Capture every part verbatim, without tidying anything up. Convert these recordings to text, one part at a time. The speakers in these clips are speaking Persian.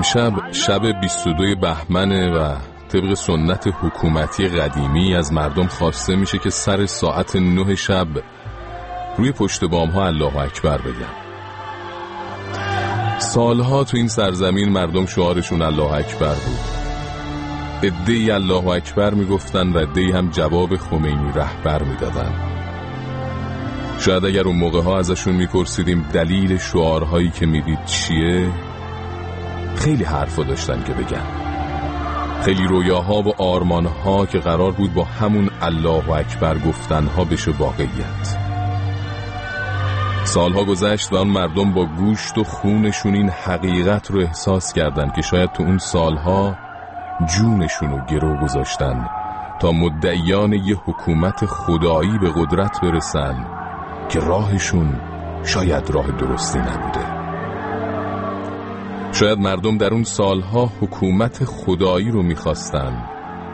امشب شب بیست و دو بهمنه و طبق سنت حکومتی قدیمی از مردم خواسته میشه که سر ساعت نه شب روی پشت بام ها الله اکبر بگن. سالها تو این سرزمین مردم شعارشون الله اکبر بود. عده‌ای الله اکبر میگفتن و عده‌ای هم جواب خمینی رهبر میدادن. شاید اگر اون موقع ها ازشون میپرسیدیم دلیل شعارهایی که میدید چیه، خیلی حرفا داشتن که بگن، خیلی رویاها و آرمانها که قرار بود با همون الله اکبر گفتنها بشه واقعیت. سالها گذشت و اون مردم با گوشت و خونشون این حقیقت رو احساس کردن که شاید تو اون سالها جونشون رو گرو گذاشتن تا مدعیان یه حکومت خدایی به قدرت برسن که راهشون شاید راه درستی نبوده. شاید مردم در اون سالها حکومت خدایی رو میخواستن.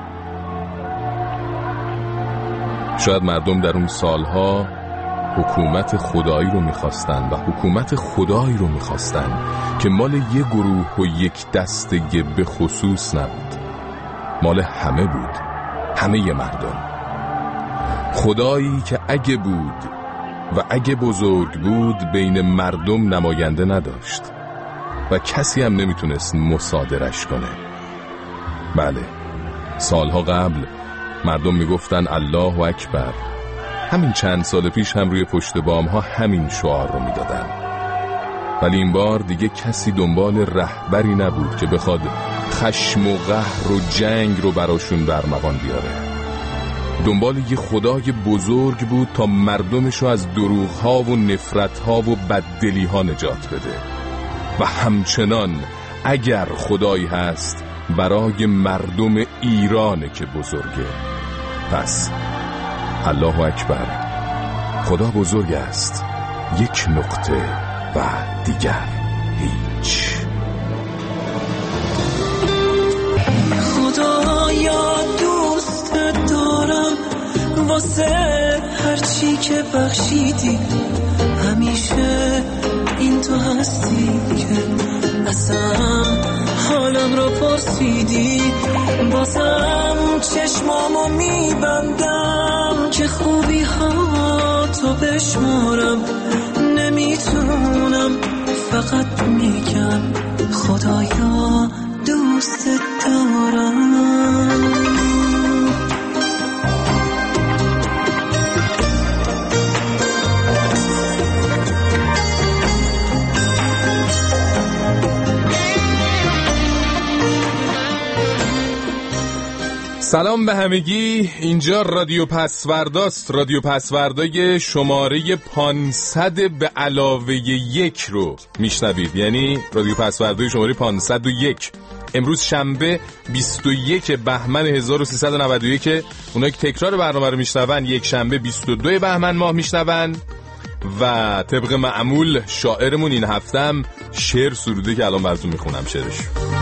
شاید مردم در اون سالها حکومت خدایی رو میخواستن و حکومت خدایی رو میخواستن که مال یه گروه و یک دسته به خصوص نبود، مال همه بود، همه مردم. خدایی که اگه بود و اگه بزرگ بود بین مردم نماینده نداشت و کسی هم نمیتونست مصادرش کنه. بله، سالها قبل مردم میگفتن الله اکبر. همین چند سال پیش هم روی پشت بام ها همین شعار رو میدادن. ولی این بار دیگه کسی دنبال رهبری نبود که بخواد خشم و قهر و جنگ رو براشون برمغان بیاره. دنبال یه خدای بزرگ بود تا مردمشو از دروغ ها و نفرت ها و بددلی ها نجات بده. و همچنان اگر خدایی هست برای مردم ایرانه که بزرگه. پس الله اکبر، خدا بزرگ است، یک نقطه و دیگر هیچ. خدایا دوست دارم واسه هرچی که بخشیدی، همیشه این تو هستی که اصلا حالم رو پرسیدی. بازم چشمامو میبندم که خوبی ها تو بشمارم، نمیتونم فقط میگم خدایا دوست دارم. سلام به همگی، اینجا رادیو پسورداست. رادیو پسوردای شماره پانصد به علاوه یک رو میشنوید، یعنی رادیو پسوردای شماره پانصد و یک. امروز شنبه بیست و یک بهمن هزار و سیصد و نود و یک. اونایی که تکرار برنامه رو میشنون یک شنبه بیست و دو بهمن ماه میشنون. و طبق معمول شاعرمون این هفتم شعر سروده که الان براتون میخونم شعرش.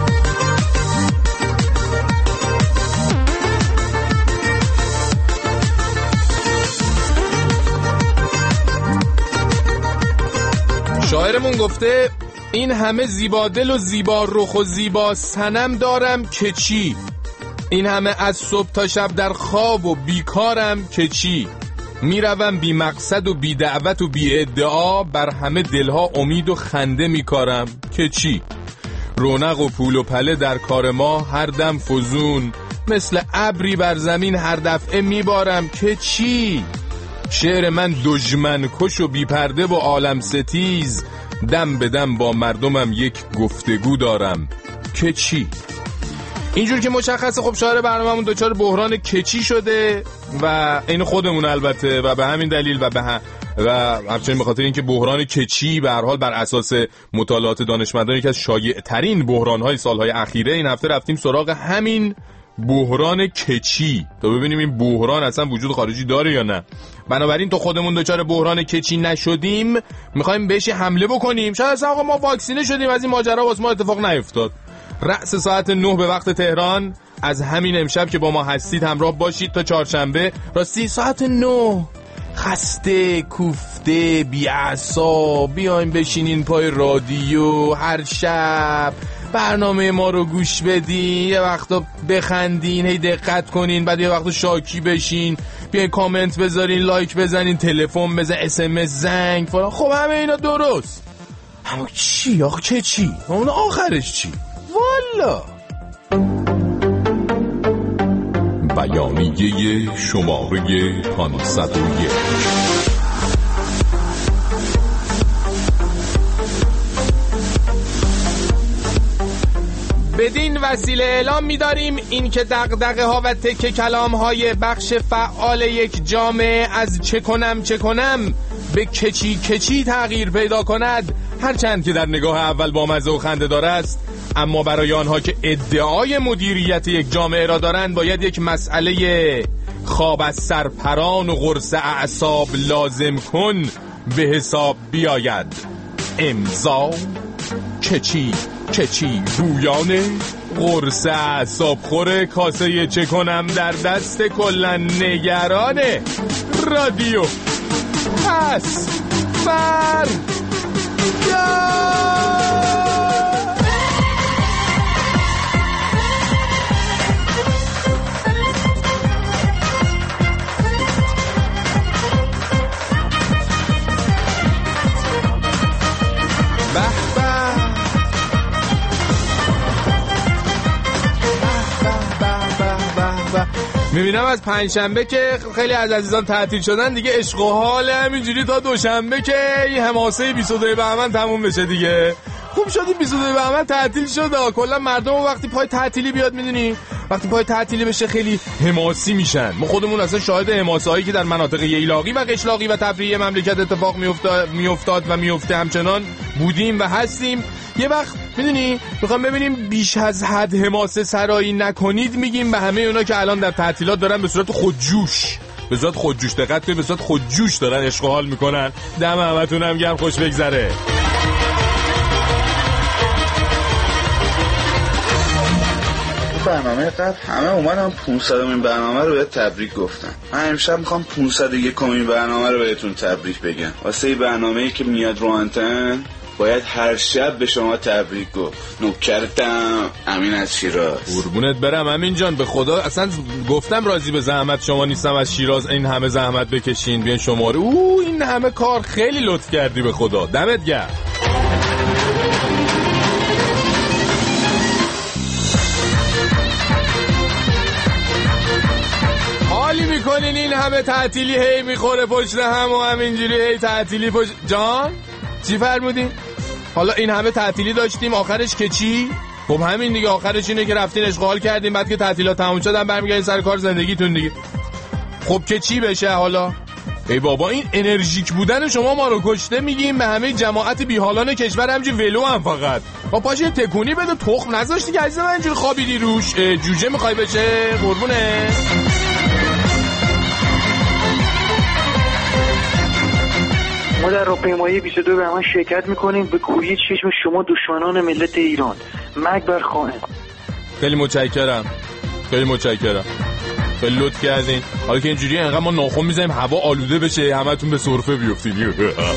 شاعرمون گفته این همه زیبا دل و زیبا رخ و زیبا صنم دارم که چی، این همه از صبح تا شب در خواب و بیکارم که چی، میروم بی مقصد و بی دعوت و بی ادعا، بر همه دلها امید و خنده میکارم که چی، رونق و پول و پله در کار ما هر دم فزون، مثل ابری بر زمین هر دفعه میبارم که چی، شعر من دژمن کش و بی پرده و عالم ستیز، دم به دم با مردمم یک گفتگو دارم که چی. اینجور که مشخصه خب شاعر برنامه‌مون دوچار بحران کچی شده و این خودمون البته، و به همین دلیل و به هم و همچنین به خاطر اینکه بحران کچی به هر حال بر اساس مطالعات دانشمندان یکی از شایع ترین بحران‌های سال‌های اخیره، این هفته رفتیم سراغ همین بحران کچی تا ببینیم این بحران اصلا وجود خارجی داره یا نه. بنابراین تو خودمون دچار بحران کچی نشدیم، میخوایم بهش حمله بکنیم. شاید اصلا آقا ما واکسینه شدیم، از این ماجرا واسه ما اتفاق نیفتاد. رأس ساعت نه به وقت تهران، از همین امشب که با ما هستید همراه باشید تا چهارشنبه. راستی ساعت نه خسته کوفته بی اعصاب بیایم بشینین پای رادیو هر شب برنامه ما رو گوش بدین، یه وقتا بخندین، هی دقت کنین، بعد یه وقتا شاکی بشین، بیاین کامنت بذارین، لایک بزنین، تلفن بزن، اس ام اس، زنگ فلان. خب همه اینا درست، اما چی آخه چه چی؟ اون آخرش چی؟ والا بیانیه شماره پانصد و یک. بدین وسیله اعلام می‌داریم این که دغدغه ها و تکه کلام های بخش فعال یک جامعه از چه کنم چه کنم به کچی کچی تغییر پیدا کند، هرچند که در نگاه اول با مزه و خنده دار است، اما برای آنها که ادعای مدیریت یک جامعه را دارند باید یک مسئله خواب از سرپران و قرص اعصاب لازم کن به حساب بیاید. امضا کچی کچی گویانه، قرص اعصاب خوره، کاسه چه کنم در دست، کلن نگرانه. رادیو پس بر میبینم از پنجشنبه که خیلی از عزیزان تعطیل شدن دیگه، عشق و حال همینجوری تا دوشنبه که این حماسه بیست و دو بهمن تموم بشه دیگه. خوب شدی بیست و دو بهمن تعطیل شد. کلا مردم وقتی پای تعطیلی بیاد، میدونی وقتی پای تعطیلی بشه خیلی حماسی میشن. ما خودمون اصلا شاهد حماسه هایی که در مناطق ییلاقی و قشلاقی و تفریحی مملکت اتفاق میافتاد میافتاد و میفته همچنان بودیم و هستیم. یه وقت میدونی میخوام ببینیم بیش از حد حماسه سرایی نکنید، میگیم به همه اونا که الان در تعطیلات دارن به صورت خودجوش به صورت خودجوش دقت کنید، به صورت خودجوش دارن عشق و حال میکنن. دم همتون هم گرم، خوش بگذره. برنامه قبل همه اومدن پانصدمین برنامه رو بهت تبریک گفتن. من امشب میخوام پانصد و یکمین برنامه رو بهتون تبریک بگم. واسه این برنامه‌ای که میاد رو آنتن باید هر شب به شما تبریک گفت. نوکرتم امین از شیراز. قربونت برم امین جان، به خدا اصلا گفتم راضی به زحمت شما نیستم از شیراز این همه زحمت بکشین بیان شما رو. اوه این همه کار، خیلی لطف کردی، به خدا دمت گرم. حالی میکنین این همه تعطیلی هی میخوره پشت هم و همینجوری هی تعطیلی پشت جان. چی فرمودین؟ حالا این همه تعطیلی داشتیم، آخرش که چی؟ خب همین دیگه، آخرش اینه که رفتین اشغال کردین، بعد که تعطیلات تموم شدن برمیگردین سر کار زندگیتون دیگه. خب که چی بشه حالا؟ ای بابا این انرژیک بودن شما ما رو کشته. میگیم به همه جماعت بیحالان کشور همجی ولو هم فقط با پاشه تکونی بده، تخم نذاشتی که عزیز من اینجوری خوابیدی روش. جوجه میخوای بشه قربونه؟ ما در راهپیمایی بیست و دو بهمن شرکت میکنیم به کوری چشم شما دشمنان ملت ایران. مرگ بر خائن. خیلی متشکرم، خیلی متشکرم، خیلی لطف کردین. حالا که اینجوری انقدر ما ناخن میزنیم هوا آلوده بشه همتون به سرفه بیفتین.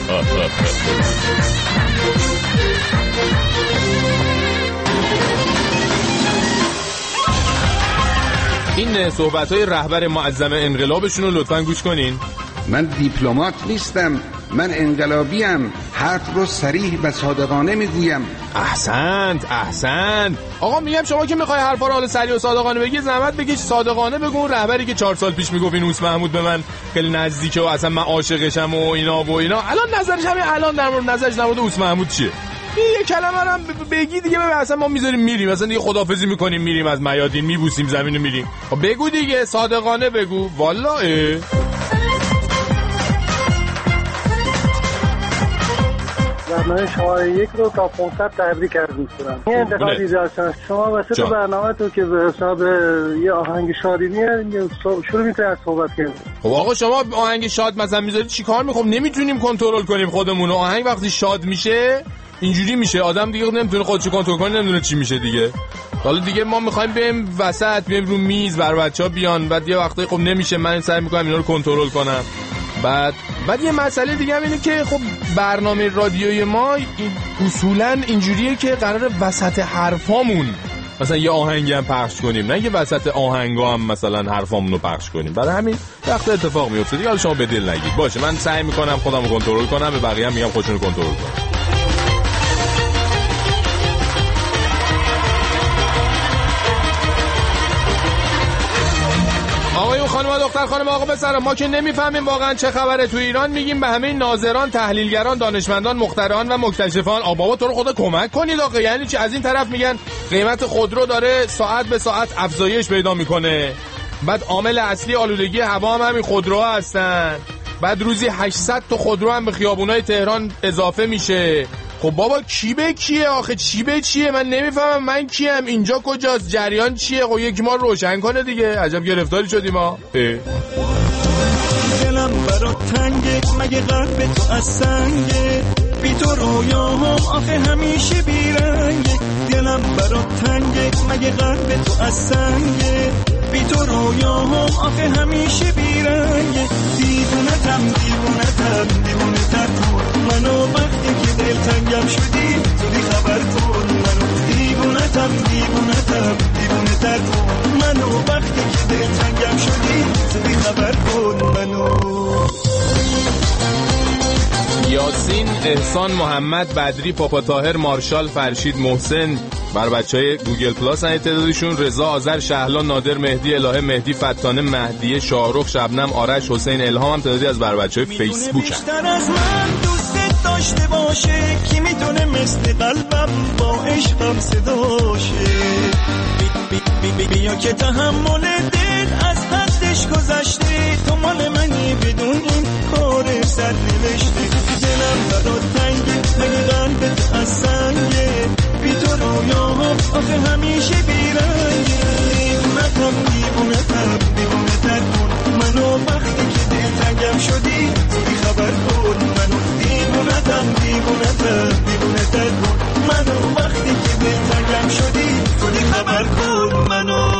این صحبت‌های رهبر معظم انقلابشون رو لطفاً گوش کنین. من دیپلمات نیستم، من انقلابیم، حرف رو صریح و صادقانه میگویم. احسنت احسنت آقا، میگم شما که میخوای حرفا رو حالا صریح و صادقانه بگی، زحمت بکش صادقانه بگو. رهبری که چهار سال پیش میگفت این اوس محمود به من خیلی نزدیکه و اصلا من عاشقشم و اینا و اینا، الان نظرش همین الان در مورد نظرش نمود اوس محمود چیه؟ یه کلمه رو هم بگی دیگه، ببین اصلا ما میذاریم میریم، اصلا دیگه خدافظی میکنیم میریم از میادین، میبوسیم زمین رو میریم. بگو دیگه صادقانه بگو. والله برنامه شماره یک رو تا پانصد تبریک عرض می‌کنم. این انتقادی داشتن شما واسه تو برنامه تو که به حساب یه آهنگ شادی میاد شروع می‌کنید از صحبت کردن. خب آقا شما آهنگ شاد مثلا میذارید چیکار می‌خوام؟ نمیتونیم کنترل کنیم خودمون. آهنگ وقتی شاد میشه اینجوری میشه، آدم دیگه نمیتونه خودشو کنترل کنه، نمیدونه چی میشه دیگه. حالا دیگه ما می‌خوایم بریم وسط، بریم رو میز بر بچه‌ها بیان، بعد یه وقتی خب نمیشه، من سعی می‌کنم اینا رو کنترل کنم. بعد بعد یه مسئله دیگه هم اینه که خب برنامه رادیویی ما اصولا اینجوریه که قراره وسط حرفامون مثلا یه آهنگی هم پخش کنیم، نه یه وسط آهنگا هم مثلا حرفامون رو پخش کنیم. برای همین وقت اتفاق میفته دیگه. حالا شما به دل نگید. باشه من سعی میکنم خودم رو کنترل کنم، به بقیه هم میگم خودشون رو کنترل کنن. آقایون خانم دختر خانم آقا پسر، ما که نمیفهمیم واقعا چه خبره تو ایران، میگیم به همه ناظران، تحلیلگران، دانشمندان، مخترعان و مکتشفان آ بابا تو رو خدا کمک کنید آقا. یعنی چی؟ از این طرف میگن قیمت خودرو داره ساعت به ساعت افزایش پیدا میکنه، بعد عامل اصلی آلودگی هوا هم همین خودروها هستن، بعد روزی هشتصد تا خودرو هم به خیابونای تهران اضافه میشه. خب بابا کی به کیه آخه؟ چی به چیه؟ من نمیفهمم. من کیم؟ اینجا کجاست؟ جریان چیه؟ خب یکی ما روشن کنه دیگه. عجب گرفتاری شدیم ما. دلم برات تنگه، مگه قلب تو از سنگه، بی تو رویاهم آخه همیشه بیرنگه. دلم برات تنگه، مگه قلب تو از سنگه، بی تو رویاهم آخه همیشه بیرنگه. دیوونه تم دیوونه تم دیوونه تر کن منو، وقتی که دل تنگم شدی زودی خبر کن منو. دیوونه تم دیوونه تم دیوونه تر کن منو، وقتی که دل تنگم شدی زودی خبر کن منو. یاسین، احسان، محمد، بدری، پاپا طاهر، مارشال، فرشید، محسن بر بچهای گوگل پلاس ان تعدادشون، رضا، آذر، شهلا، نادر، مهدی، الهه، مهدی، فتانه، مهدیه، شاهرخ، شبنم، آرش، حسین، الهام هم تعدادی از بر بچهای فیسبوک هست. بیشتر از من دوست داشته باشه، کی میدونه مثل قلبم با عشقم صداشه. بی بی بی بیا که تحمل دل از حدش گذشته، تو مال منی بدون این کار سر نوشته. دلم برات تنگه، مگه قلبت از سنگه، بی تو رویاهم آخه همیشه بیرنگه. دیوونتم دیوونتم دیوونه تر کن منو، وقتی که دل تنگم شدی زودی خبر کن منو. دیوونتم دیوونتم دیوونه تر کن منو، وقتی که دل تنگم شدی زودی خبر کن منو.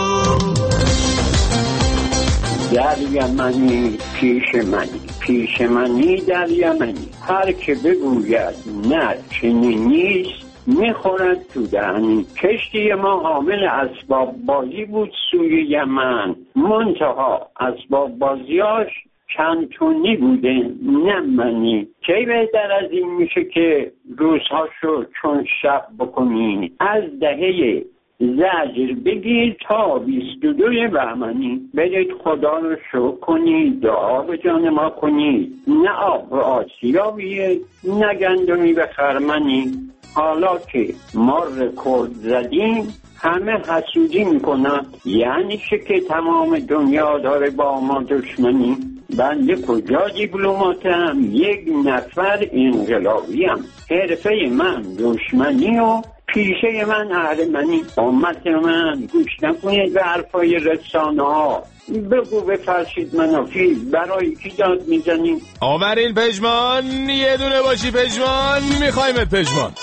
دریا منی پیش منی، پیش منی دریا منی، هر که بگوید نه چنین نیست میخورد تو دهنی. کشتی ما حامل اسباب بازی بود سوی یمن، منتها اسباب بازیاش چند تونی بوده نه منی. کی بهتر از این میشه که روزهاشو چون شب بکنی، از دهه زجر بگیر تا بیست و دوی بهمنی. برید خدا رو شکر کنید، دعا به جان ما کنید، نه آب به آسیابیه نه گندمی به خرمنی. حالا که ما رکورد زدیم همه حسودی میکنن، یعنی چه که تمام دنیا داره با ما دشمنی. بنده کجا دیپلماتم، یک نفر انقلابیم، حرفه من دشمنی و پیشه من اهرمنی. امت من گوش نکنید به حرفای رسانه ها، بگو به فرشید منافی برای کی داد میزنیم. آورین پژمان، یه دونه باشی پژمان، میخوایمت پژمان.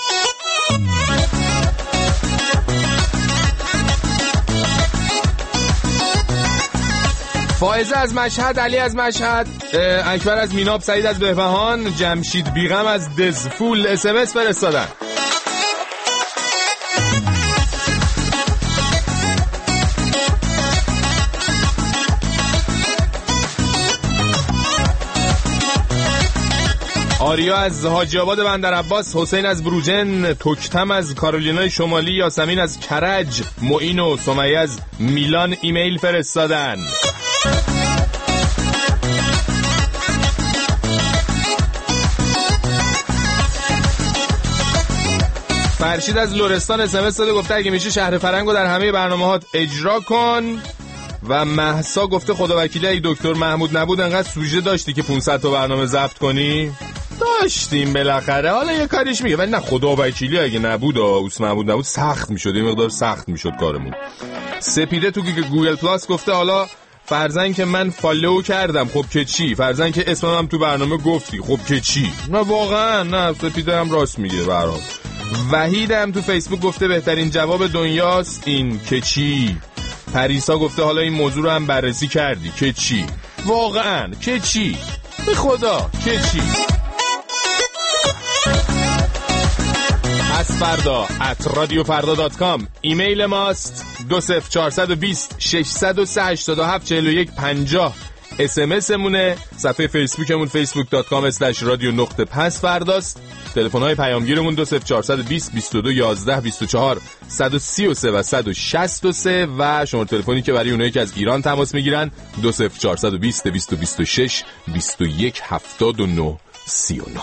فائزه از مشهد، علی از مشهد، اکبر از میناب، سعید از بهبهان، جمشید بیغم از دزفول اس ام اس فرستادن. آریا از حاجی آباد بندر عباس، حسین از بروجن، توکتم از کارولینای شمالی، یاسمین از کرج، معین و سمیه از میلان ایمیل فرستادن. فرشید از لرستان اس ام اس داده، گفته اگه میشه شهر فرنگو در همه برنامه‌هات اجرا کن. و مهسا گفته خدا وکیلی اگه دکتر محمود نبود انقدر سوژه داشتی که پانصد تا برنامه ضبط کنی. داشتیم بالاخره، حالا یه کاریش میگه، ولی نه خدا وکیلی اگه نبود اوس محمود نبود سخت میشد، یه مقدار سخت میشد کارمون. سپیده تو گوگل پلاس گفته حالا فرضاً که من فالو کردم خب که چی، فرضاً که اسمم هم تو برنامه گفتی خب که چی. نه واقعا نه، سپیده هم راست میگه. برام وحید هم تو فیسبوک گفته بهترین جواب دنیاست این که چی. پریسا گفته حالا این موضوع رو هم بررسی کردی که چی. واقعا که چی، به خدا که چی. فردا ات رادیو فردا دات کام. ایمیل ماست دو صفر چهارصد و بیست ششصد و سه هشتاد و هفت چهل و یک پنجاه. اس ام اس مونه. صفحه فیسبوکمون فیسبوک دات کام اسلش رادیو نقطه پس فرداست. تلفن های پیامگیرمون دو صفر چهارصد و بیست بیست و دو یازده بیست و چهار صد و سی و سه و صد و شصت و سه و شماره تلفنی که برای اونایی که از ایران تماس میگیرن دو صفر چهارصد و بیست دویست و بیست و شش بیست و یک هفتاد و نه سی و نه.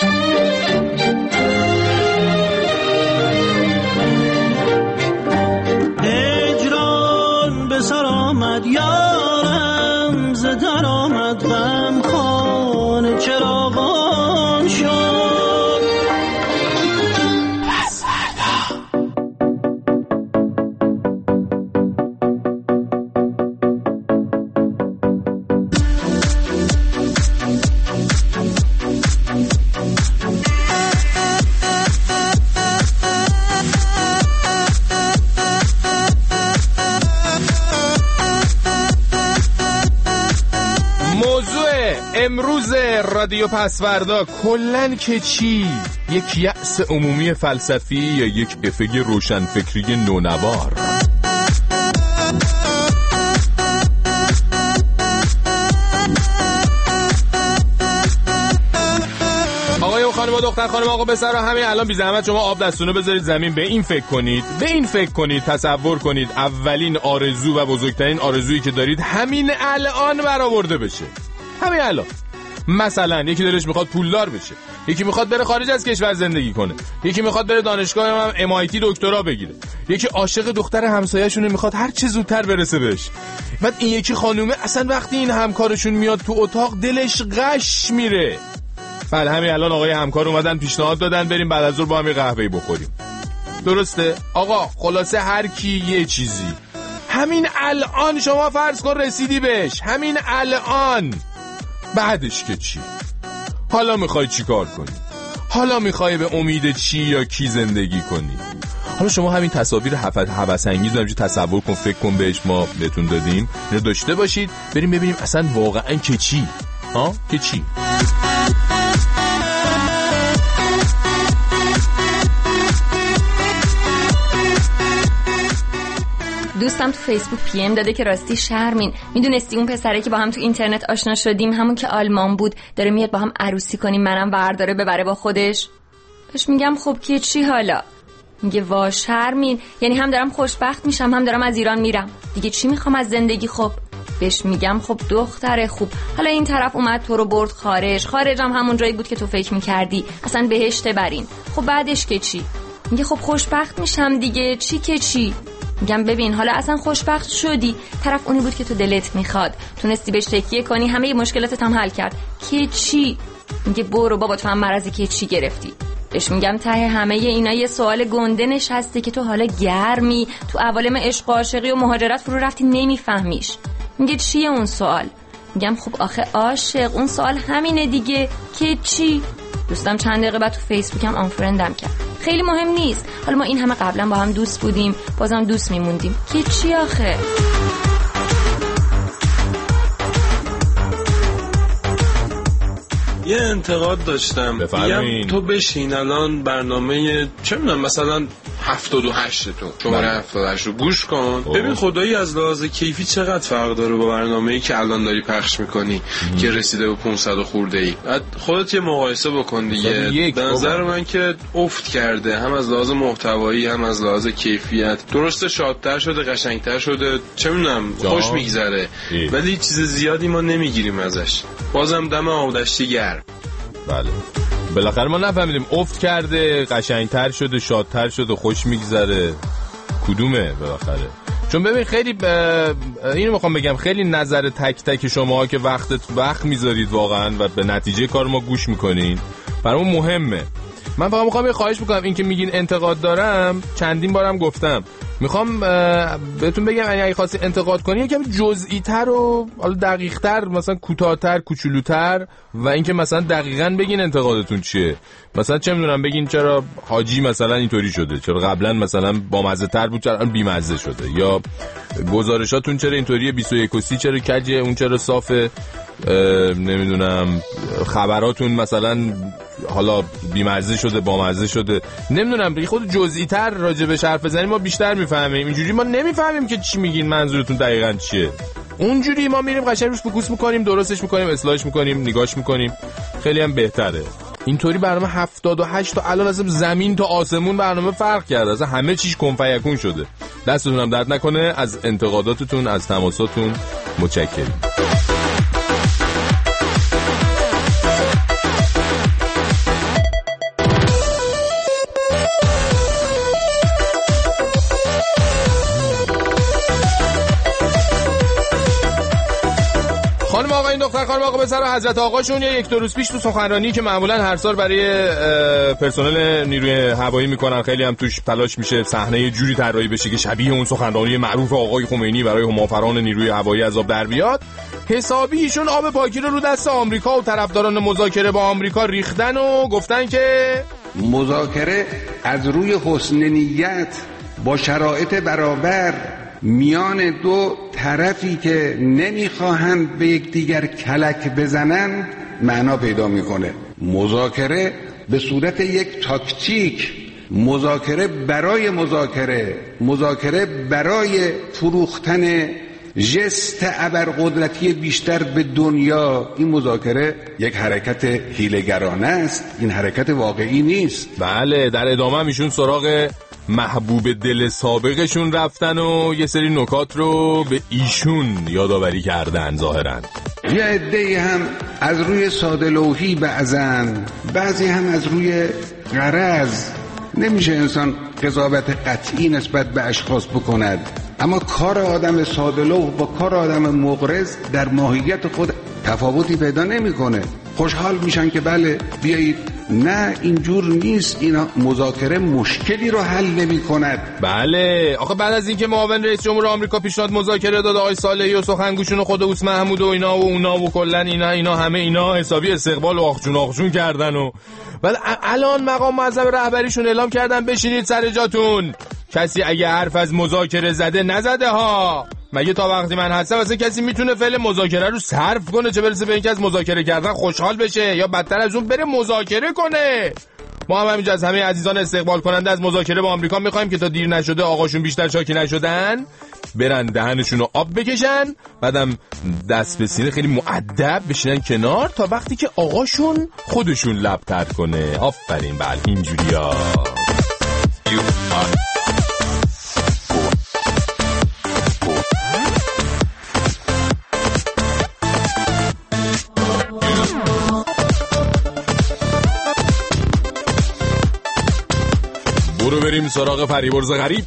هجران به سر آمد یارم ز در آمد غم خانه چراغان شد. پس فردا امروز رادیو پسوردا کلن که چی؟ یک یأس عمومی فلسفی یا یک افق روشنفکری نونوار؟ آقای و خانم و دختر خانم آقا پسر همین الان بی زحمت شما آب دستونو بذارید زمین، به این فکر کنید، به این فکر کنید، تصور کنید اولین آرزو و بزرگترین آرزویی که دارید همین الان برآورده بشه. همین الان. مثلا یکی دلش میخواد پولدار بشه، یکی میخواد بره خارج از کشور زندگی کنه، یکی میخواد بره دانشگاه هم ام آی تی دکترا بگیره، یکی عاشق دختر همسایه‌شونه میخواد هر چه زودتر برسه بهش. بعد این یکی خانومه اصلا وقتی این همکارشون میاد تو اتاق دلش غش میره. بله همین الان آقای همکار اومدن پیشنهاد دادن بریم بعد از ظهر با هم قهوه بخوریم. درسته؟ آقا خلاصه هر کی یه چیزی. همین الان شما فرض کن رسیدی بهش، همین الان. بعدش که چی؟ حالا میخوای چی کار کنی؟ حالا میخوای به امید چی یا کی زندگی کنی؟ حالا شما همین تصاویر هوس‌انگیز رو تصور کن، فکر کن بهش، ما بهتون دادیم، اینو داشته باشید بریم ببینیم اصلا واقعا که چی؟ ها؟ که چی؟ دوستم تو فیسبوک پی ام داده که راستی شرمین، میدونستی اون پسره که با هم تو اینترنت آشنا شدیم همون که آلمان بود داره میاد با هم عروسی کنیم، منم برداره ببره با خودش؟ بهش میگم خب که چی حالا؟ میگه وا شرمین، یعنی هم دارم خوشبخت میشم هم دارم از ایران میرم، دیگه چی میخوام از زندگی؟ خب بهش میگم خب دختره خوب، حالا این طرف اومد تو رو برد خارج، خارج هم همون جایی بود که تو فکر میکردی اصلا بهشت برین، خب بعدش که چی؟ میگه خب خوشبخت میشم دیگه، چی که چی؟ میگم ببین حالا اصلا خوشبخت شدی، طرف اونی بود که تو دلت میخواد، تونستی بهش تکیه کنی، همه مشکلاتت هم حل کرد، که چی؟ میگه برو بابا تو هم مرضی که چی گرفتی. بهش میگم ته همه اینا یه سوال گنده نشسته که تو حالا گرمی، تو عوالم عشق و عاشقی و مهاجرت فرو رفتی نمیفهمیش. میگه چیه اون سوال؟ میگم خب آخه عاشق اون سوال همینه دیگه، که چی؟ دوستم چند دقیقه بعد تو فیسبوکم آنفرندم کرد. خیلی مهم نیست، حالا ما این همه قبلا با هم دوست بودیم بازم دوست میموندیم، که چی آخه؟ یه انتقاد داشتم، میگم تو بشین الان برنامه چه میدونم مثلا هفتاد و هشت تو شماره هفتاد و هشت رو گوش کن اوه. ببین خدایی از لحاظ کیفی چقدر فرق داره با برنامه‌ای که الان داری پخش میکنی که رسیده به پانصد خورده ای. خودت یه مقایسه بکن دیگه. به نظر من که افت کرده، هم از لحاظ محتوایی هم از لحاظ کیفیت. درسته شادتر شده، قشنگتر شده، چه میدونم خوش میگذره، ولی چیز زیادی ما نمیگیریم ازش. بازم دم آبدشتی گرم. بله بالاخره ما نفهمیدیم افت کرده، قشنگتر شده، شادتر شده، خوش میگذره، کدومه بالاخره؟ چون ببین خیلی ب... اینو میخوام بگم خیلی نظر تک تک شما که وقتت وقت میذارید واقعا و به نتیجه کار ما گوش میکنین برامون مهمه. من فقط میخوام یه خواهش بکنم، این که میگین انتقاد دارم چندین بارم گفتم، میخوام بهتون بگم اگه خواستی انتقاد کنی یکم جزئی تر و حالا دقیق تر، مثلا کوتاه‌تر، کوچولوتر، و اینکه مثلا دقیقاً بگین انتقادتون چیه. مثلا چه میدونم بگین چرا حاجی مثلا اینطوری شده، چرا قبلا مثلا بامزه تر بود چرا بیمزه شده، یا گزارشاتون چرا اینطوریه بیست و یک و سی چرا کجه، اون چرا صافه، نمیدونم خبراتون مثلا حالا بیمزه شده بامزه شده، نمیدونم خود جزئی تر راجع بهش حرف بزنیم ما بیشتر میفهمیم. اینجوری ما نمیفهمیم که چی میگین، منظورتون دقیقاً چیه. اونجوری ما میریم قشنگ روش فوکوس میکنیم، درستش میکنیم، اصلاحش میکنیم، نگاش میکنیم، خیلی هم بهتره. اینطوری برنامه هفتاد و هشت تا الان اصلا زمین تا آسمون برنامه فرق کرده، اصلا همه چیز کن فیکون شده. دستتون هم درد نکنه، از انتقاداتتون، از تماساتون متشکریم. خانم آقا این دختر خانم آقا پسر و حضرت آقاشون یک دو روز پیش تو سخنرانی که معمولا هر سال برای پرسنل نیروی هوایی میکنن، خیلی هم توش تلاش میشه صحنه یه جوری طراحی بشه که شبیه اون سخنرانی معروف آقای خمینی برای همافران نیروی هوایی از آب در بیاد. حسابی ایشون آب پاکی رو رو دست آمریکا و طرفداران مذاکره با آمریکا ریختن و گفتن که مذاکره از روی حسن نیت با شرایط برابر میان دو طرفی که نمیخواهند به یکدیگر کلک بزنند معنا پیدا میکنه. مذاکره به صورت یک تاکتیک، مذاکره برای مذاکره، مذاکره برای فروختن ژست ابرقدرتی بیشتر به دنیا، این مذاکره یک حرکت حیله‌گرانه است، این حرکت واقعی نیست. بله، در ادامه میشون سراغ محبوب دل سابقشون رفتن و یه سری نکات رو به ایشون یادآوری کردن. ظاهراً یه عده‌ای هم از روی ساده لوحی، بعضن بعضی هم از روی غرض. نمیشه انسان قضاوت قطعی نسبت به اشخاص بکند، اما کار آدم ساده لوح با کار آدم مغرض در ماهیت خود تفاوتی پیدا نمیکنه. خوشحال میشن که بله بیایید. نه اینجور نیست، اینا مذاکره مشکلی رو حل نمی کند. بله آخه بعد از اینکه معاون رئیس جمهور آمریکا پیشنهاد مذاکره داد، آقای صالحی و سخنگوشون و خود اوس محمود و اینا و اونا و کلا اینا اینا همه اینا حسابی استقبال و آخجون آخجون کردن و بعد الان مقام معظم رهبریشون اعلام کردن بشینید سر جاتون. کسی اگه حرف از مذاکره زده نزده ها. مگه تا وقتی من هستم اصلا کسی میتونه فعل مذاکره رو صرف کنه، چه برسه به اینکه از مذاکره کردن خوشحال بشه یا بدتر از اون بره مذاکره کنه؟ ما هم همینجا از همه عزیزان استقبال کننده از مذاکره با آمریکا میخوایم که تا دیر نشده آقاشون بیشتر شاکی نشدن برن دهنشون رو آب بکشن، بعدم دست به سینه خیلی مؤدب بشینن کنار تا وقتی که آقاشون خودشون لب تر کنه. آفرین. بله اینجوریا. برو بریم سراغ فریبرز غریب.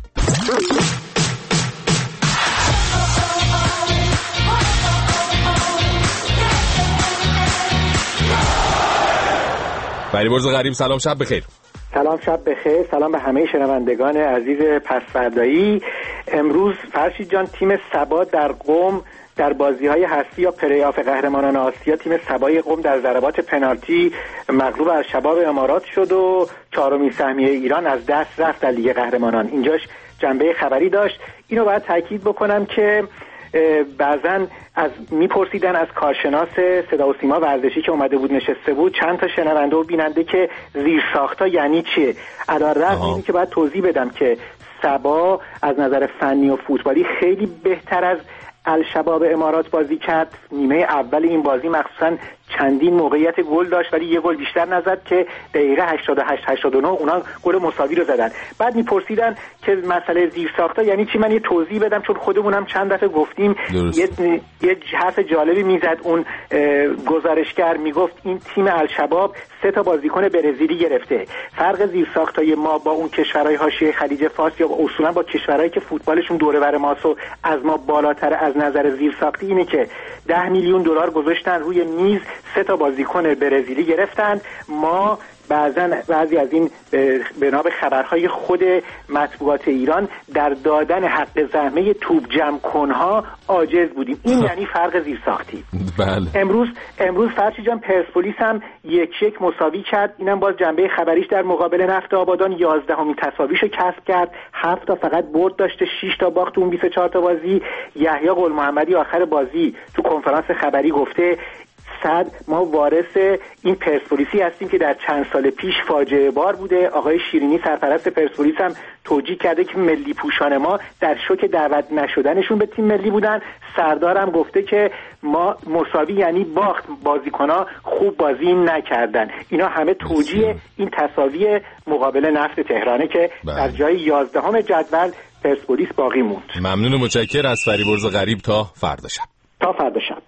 فریبرز غریب سلام شب بخیر. سلام شب بخیر. سلام به همه شنوندگان عزیز پسفردایی. امروز فرشید جان تیم سبا در قم در بازی‌های هستی یا پلی‌آف قهرمانان آسیا تیم سبای قم در ضربات پنالتی مغلوب الشباب امارات شد و چهارمین سهمیه ایران از دست رفت در لیگ قهرمانان. اینجاش جنبه خبری داشت. اینو باید تاکید بکنم که بعضن از میپرسیدن از کارشناس صدا و سیما ورزشی که اومده بود نشسته بود چند تا شنونده و بیننده که زیرساخت‌ها یعنی چیه. علی‌رغم اینی که باید توضیح بدم که سبا از نظر فنی و فوتبالی خیلی بهتر از الشباب امارات بازی کرد. نیمه اول این بازی مخصوصا چندین موقعیت گل داشت ولی یه گل بیشتر نزد که دقیقه هشتاد و هشت هشتاد و نه اونا گل مساوی رو زدن. بعد میپرسیدن که مسئله زیرساخت‌ها یعنی چی. من یه توضیح بدم چون خودمونم چند دفعه گفتیم. یه یه حرف جالبی میزد اون گزارشگر، میگفت این تیم الشباب سه تا بازیکن برزیلی گرفته. فرق زیرساخت‌های ما با اون کشورهای حاشیه خلیج فارس یا اصولا با کشورهایی که فوتبالشون دوره بر ماست و از ما بالاتر از نظر زیرساختی اینه که ده میلیون دلار گذاشتن روی میز، سه تا بازیکن برزیلی گرفتن. ما بعضا بعضی از این بنا به خبرهای خود مطبوعات ایران در دادن حق زحمه توپ جمع کنها عاجز بودیم. این یعنی فرق زیرساختی. بله. امروز امروز فرشی جان پرسپولیس هم یک یک مساوی کرد. اینم باز جنبه خبریش در مقابل نفت آبادان یازدهمین تساویشو کسب کرد. هفت تا فقط برد داشته، شش تا باخت تو اون بیست و چهار تا بازی. یحیی قل محمدی آخر بازی تو کنفرانس خبری گفته صد ما وارث این پرسپولیسی هستیم که در چند سال پیش فاجعه بار بوده. آقای شیرینی سرپرست پرسپولیس هم توجیه کرده که ملی پوشان ما در شوک دعوت نشدنشون به تیم ملی بودن. سردارم گفته که ما مساوی یعنی باخت، بازیکن‌ها خوب بازی نکردن. اینا همه توجیه این تساوی مقابل نفت تهرانه که بله. در جای یازدهم جدول پرسپولیس باقی موند. ممنون و متشکر از فریبرز غریب. تا فردا شب. تا فردا شب.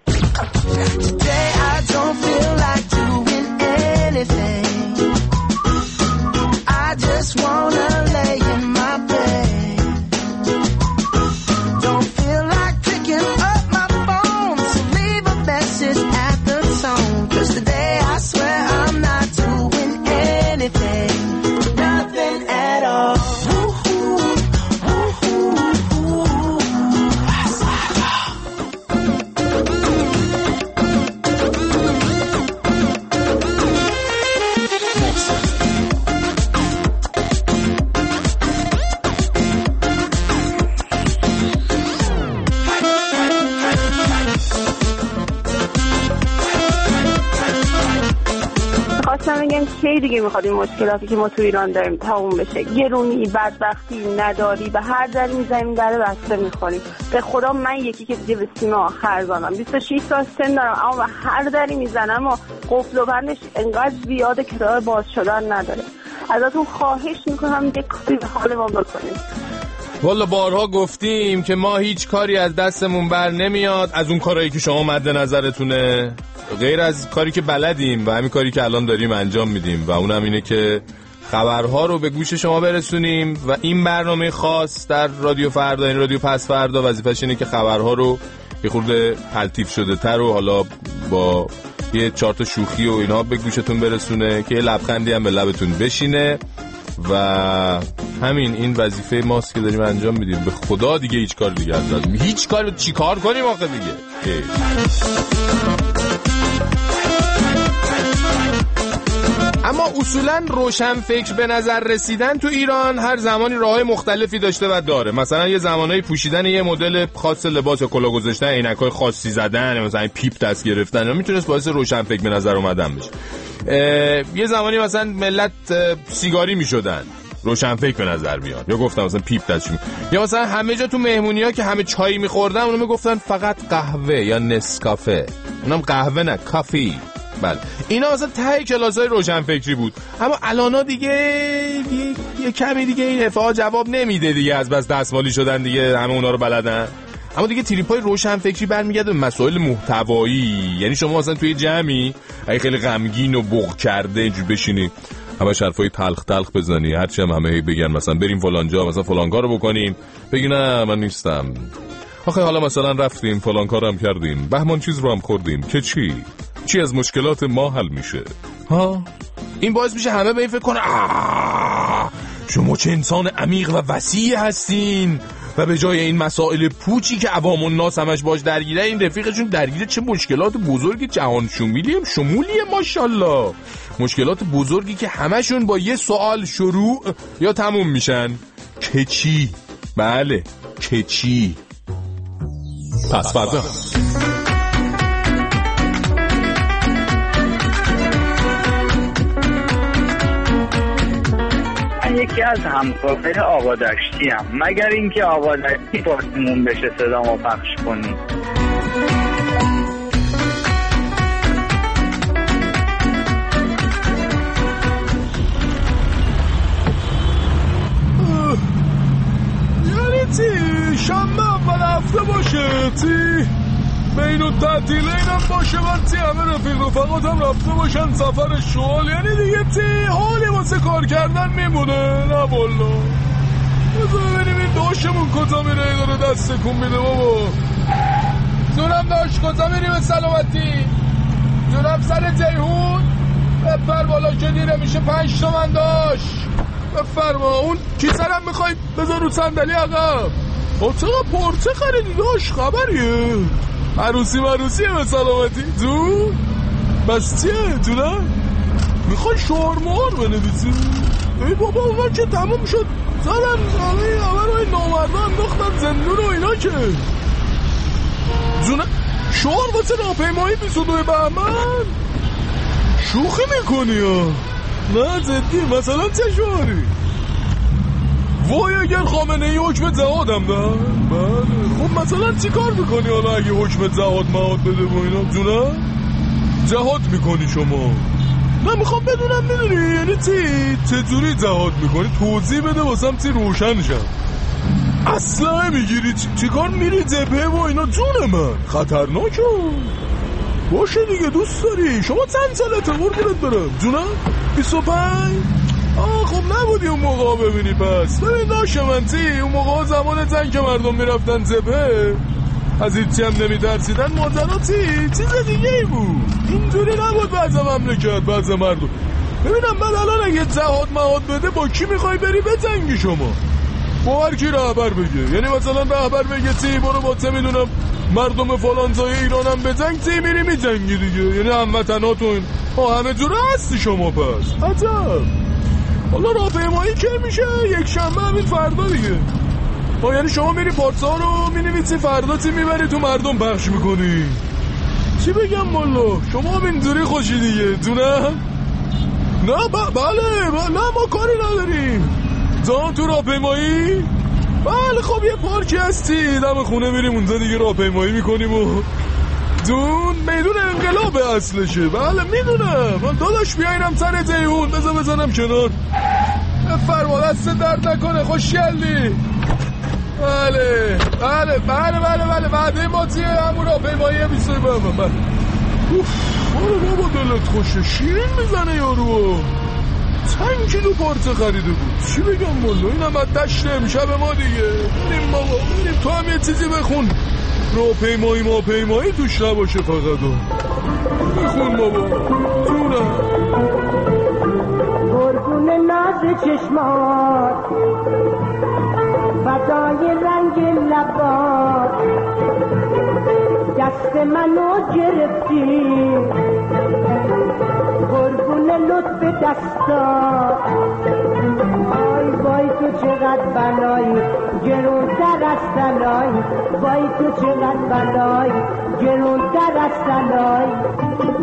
کی دیگه میخواد این مشکلاتی که ما تو ایران داریم تموم بشه؟ گرونی، بدبختی، نداری، به هر دری میزنیم در بسته میخوریم. به خدا من یکی که دیگه به سیم آخر زانم بیست و شش سال سن دارم، اما به هر دری میزنم و قفل و بندش انقدر زیاده که راه باز شدن نداره. ازتون خواهش میکنم یک کاری به حال ما بکنید. والا بارها گفتیم که ما هیچ کاری از دستمون بر نمیاد از اون کارهایی که شما مد نظرتونه، غیر از کاری که بلدیم و همین کاری که الان داریم انجام میدیم و اونم اینه که خبرها رو به گوش شما برسونیم. و این برنامه خاص در رادیو فردا، این رادیو پس فردا، وظیفش اینه که خبرها رو یه خورده تلطیف شده تر و حالا با یه چهار تا شوخی و اینا به گوشتون برسونه که یه لبخندی هم به لبتون بشینه. و همین این وظیفه ماست که داریم انجام میدیم. به خدا دیگه هیچ کار دیگه از دست هیچ کار چی کار کنیم آخه دیگه. اما اصولا روشن فکر به نظر رسیدن تو ایران هر زمانی راههای مختلفی داشته و داره. مثلا یه زمانایی پوشیدن یه مدل خاص لباس یا کلاه گذاشتن، عینک‌های خاصی زدن، مثلا پیپ دست گرفتن میتونست باعث روشن فکر به نظر اومدن بشه. یه زمانی مثلا ملت سیگاری میشدن، روشن فکر به نظر بیان، یا گفتم مثلا پیپ دستشون، یا مثلا همه جا تو مهمونی‌ها که همه چای می‌خوردن اونم میگفتن فقط قهوه یا نسکافه، اونم قهوه نه کافی. بله اینا مثلا ته کلاسای روشن فکری بود. اما الانا دیگه یه, یه کمی دیگه این افعا جواب نمیده دیگه، از بس دستمالی شدن دیگه، همه اونا رو بلدن. اما دیگه تریپای روشن فکری برمیگرده به مسائل محتوایی. یعنی شما مثلا توی جمعی اگه خیلی غمگین و بغض کرده اینجوری بشینی همش حرفای تلخ تلخ بزنی، هرچی هم همه بگن مثلا بریم فلان جا مثلا فلان کارو بکنیم، بگی نه من نیستم، آخه حالا مثلا رفتیم فلان کارم کردیم، بهمان چیز رو هم خوردیم که چی چی از مشکلات ما حل میشه ها. این باعث میشه همه به این فکر کنه شما چه انسان عمیق و وسیع هستین و به جای این مسائل پوچی که عوام الناس همش باش درگیره، این رفیقشون درگیره چه مشکلات بزرگی جهان شمولی شمولیه ماشاءالله، مشکلات بزرگی که همشون با یه سوال شروع یا تموم میشن که چی. بله که چی. پس فردا یکی از همکارای آبادشتی هم، مگر اینکه آبادشتی پاسمون بشه صدامو پخش کنی. یعنی تی شنبه اول هفته باشه، تی بین و تعطیله اینم باشه، من تی همه رفیق رفقات هم رفته باشن سفر شغل، یعنی دیگه تی حالی واسه کار کردن میمونه. نه والا بذار ببینیم این داشتمون کجا میره، داره دست کن میده بابا. جونم داشت کجا میری به سلامتی؟ جونم سر جیهون بفر بالا که دیره میشه پنج تومن داشت بفرما. اون کیسرم میخوای بذار رو صندلی عقب. با چقدر پرچه خریدی داشت خبریه؟ عروسی مروسیه به سلامتی تو؟ بس چیه جونم؟ میخوای شورمار بنویسی؟ ای بابا اون که تموم شد زدن همه همه روی نامرده انداختن زندون و اینا که جونم شعار واسه راهپیمایی بیست و دو بهمن؟ شوخی میکنی ها؟ نه جدی، مثلا چه شعاری؟ وای اگر خامنه ای حکم جهاد هم ده؟ بله. خب مثلا چی کار میکنی حالا اگه حکم جهاد مواد بده و اینا؟ جونه؟ جهاد میکنی شما؟ من میخوام بدونم میدونی یعنی چی؟ چجوری جهاد میکنی؟ توضیح بده واسم چی روشن شم. اصلا میگیری چی کار میری جبهه و اینا؟ جون من خطرناکه. باشه دیگه دوست داری. شما چند سالته قربونت برم؟ جونم بیست و پنج. آه خب نبودی اون موقع ببینی. پس ببین ناشمنتی اون موقع زمان جنگ که مردم میرفتن جبهه از هیچی هم نمیترسیدن. ماجراتی چیز دیگه ای بود، اینجوری نبود بعض مملکت بعض مردم. ببینم من الان اگه جهاد مواد بده با کی میخوای بری بجنگی شما؟ با هر کی رهبر بگه. یعنی مثلا رهبر بگه چی برو با چه میدونم مردم فلان جای ایرانم بجنگ چی میری میجنگی دیگه. یعنی هموطناتون ها همه جوره هستی شما. پس عجب. حالا راهپیمایی که میشه یک شنبه همین فردا دیگه. ها یعنی شما میری پارسا رو مینویسی فردا چی میبری تو مردم پخش میکنی. چی بگم والا شما هم اینجوری خوشی دیگه دونه. نه ب- بله ب- نه ما کاری نداریم. جان تو راهپیمایی؟ بله خب یه پارکی هستی دم خونه میریم اونجا دیگه راهپیمایی میکنیم و دون میدون انقلاب اصلشه. بله میدونم. من داداش بیاینم سر جیهون بذار بزنم کنار. فرما دست درد نکنه. خوشگلی. بله بله بله بله بله بعده ما چیه همون راهپیمایی بیست و دو بهمن. اوف برو بابا دلت خوشه. شیرین میزنه یارو. چند کیلو پارچه خریده بود. چی بگم والله اینم از دشت امشب ما دیگه. بریم بابا بریم. تو هم یه چیزی بخون راهپیمایی ما پیمایی توش نباشه فقط. بخون بابا جونم. گرگون ناز چشمات فدای رنگ لبات دست منو گرفتی قربون لطف دستات. آی وای تو چقدر بلایی گرونتر از طلایی. وای تو چقدر بلایی گرونتر از طلایی.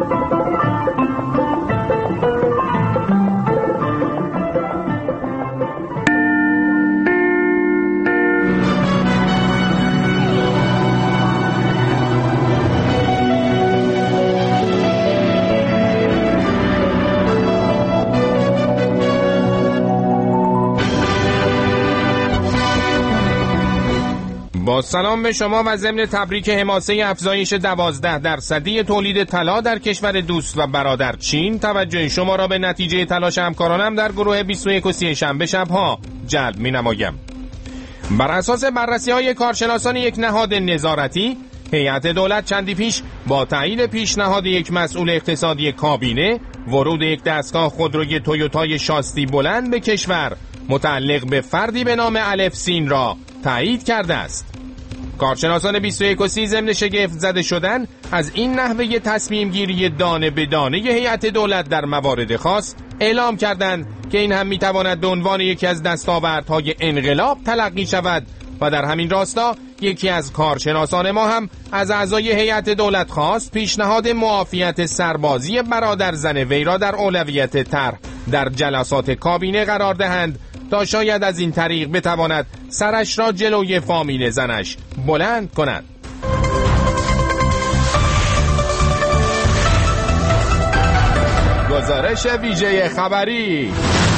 با سلام به شما و ضمن تبریک حماسه افزایش دوازده درصدی تولید طلا در کشور دوست و برادر چین، توجه شما را به نتیجه تلاش همکارانم در گروه بیست و یک و سی شنبه شبها جلب می نمایم. بر اساس بررسی های کارشناسان یک نهاد نظارتی، هیئت دولت چندی پیش با تایید پیشنهاد یک مسئول اقتصادی کابینه ورود یک دستگاه خودروی تویوتای شاستی بلند به کشور متعلق به فردی به نام الف سین را تایید کرده است. کارشناسان بیست و یک و سی ضمن شگفت زده شدن از این نحوه تصمیم گیری دانه به دانه هیئت دولت در موارد خاص اعلام کردند که این هم میتواند به عنوان یکی از دستاوردهای انقلاب تلقی شود و در همین راستا یکی از کارشناسان ما هم از اعضای هیئت دولت خواست پیشنهاد معافیت سربازی برادر زن وی را در اولویت طرح در جلسات کابینه قرار دهند تا شاید از این طریق بتواند سرش را جلوی فامیل زنش بلند کند. گزارش ویژه خبری.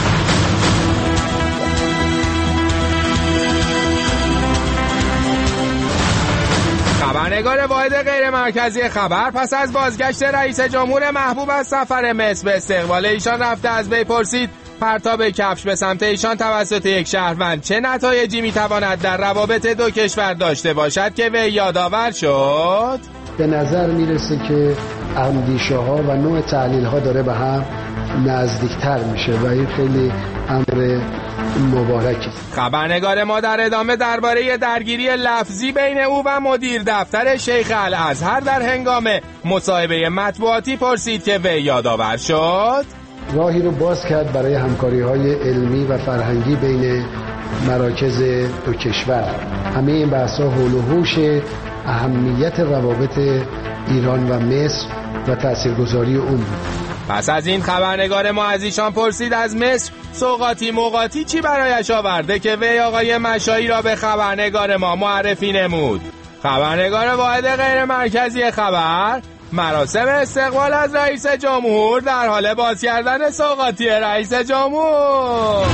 خبرنگار واحد غیر مرکزی خبر پس از بازگشت رئیس جمهور محبوب از سفر مصر به استقبال ایشان رفته از وی پرسید پرتاب کفش به سمت ایشان توسط یک شهروند چه نتایجی میتواند در روابط دو کشور داشته باشد که وی یادآور شد. به نظر میرسه که اندیشه ها و نوع تحلیل ها داره به هم نزدیکتر میشه و این خیلی امر مبارکی. خبرنگار ما در ادامه درباره درگیری لفظی بین او و مدیر دفتر شیخ الازهر در هنگام مصاحبه مطبوعاتی پرسید که وی یادآور شد. راهی رو باز کرد برای همکاری های علمی و فرهنگی بین مراکز دو کشور. همه این بحث ها حول و حوش اهمیت روابط ایران و مصر و تاثیرگذاری اون بود. پس از این خبرنگار ما از ایشان پرسید از مصر سوغاتی موقاتی چی برایش آورده که وی آقای مشایی را به خبرنگار ما معرفی نمود. خبرنگار واحد غیر مرکزی خبر: مراسم استقبال از رئیس جمهور در حال باز کردن سوغاتی رئیس جمهور.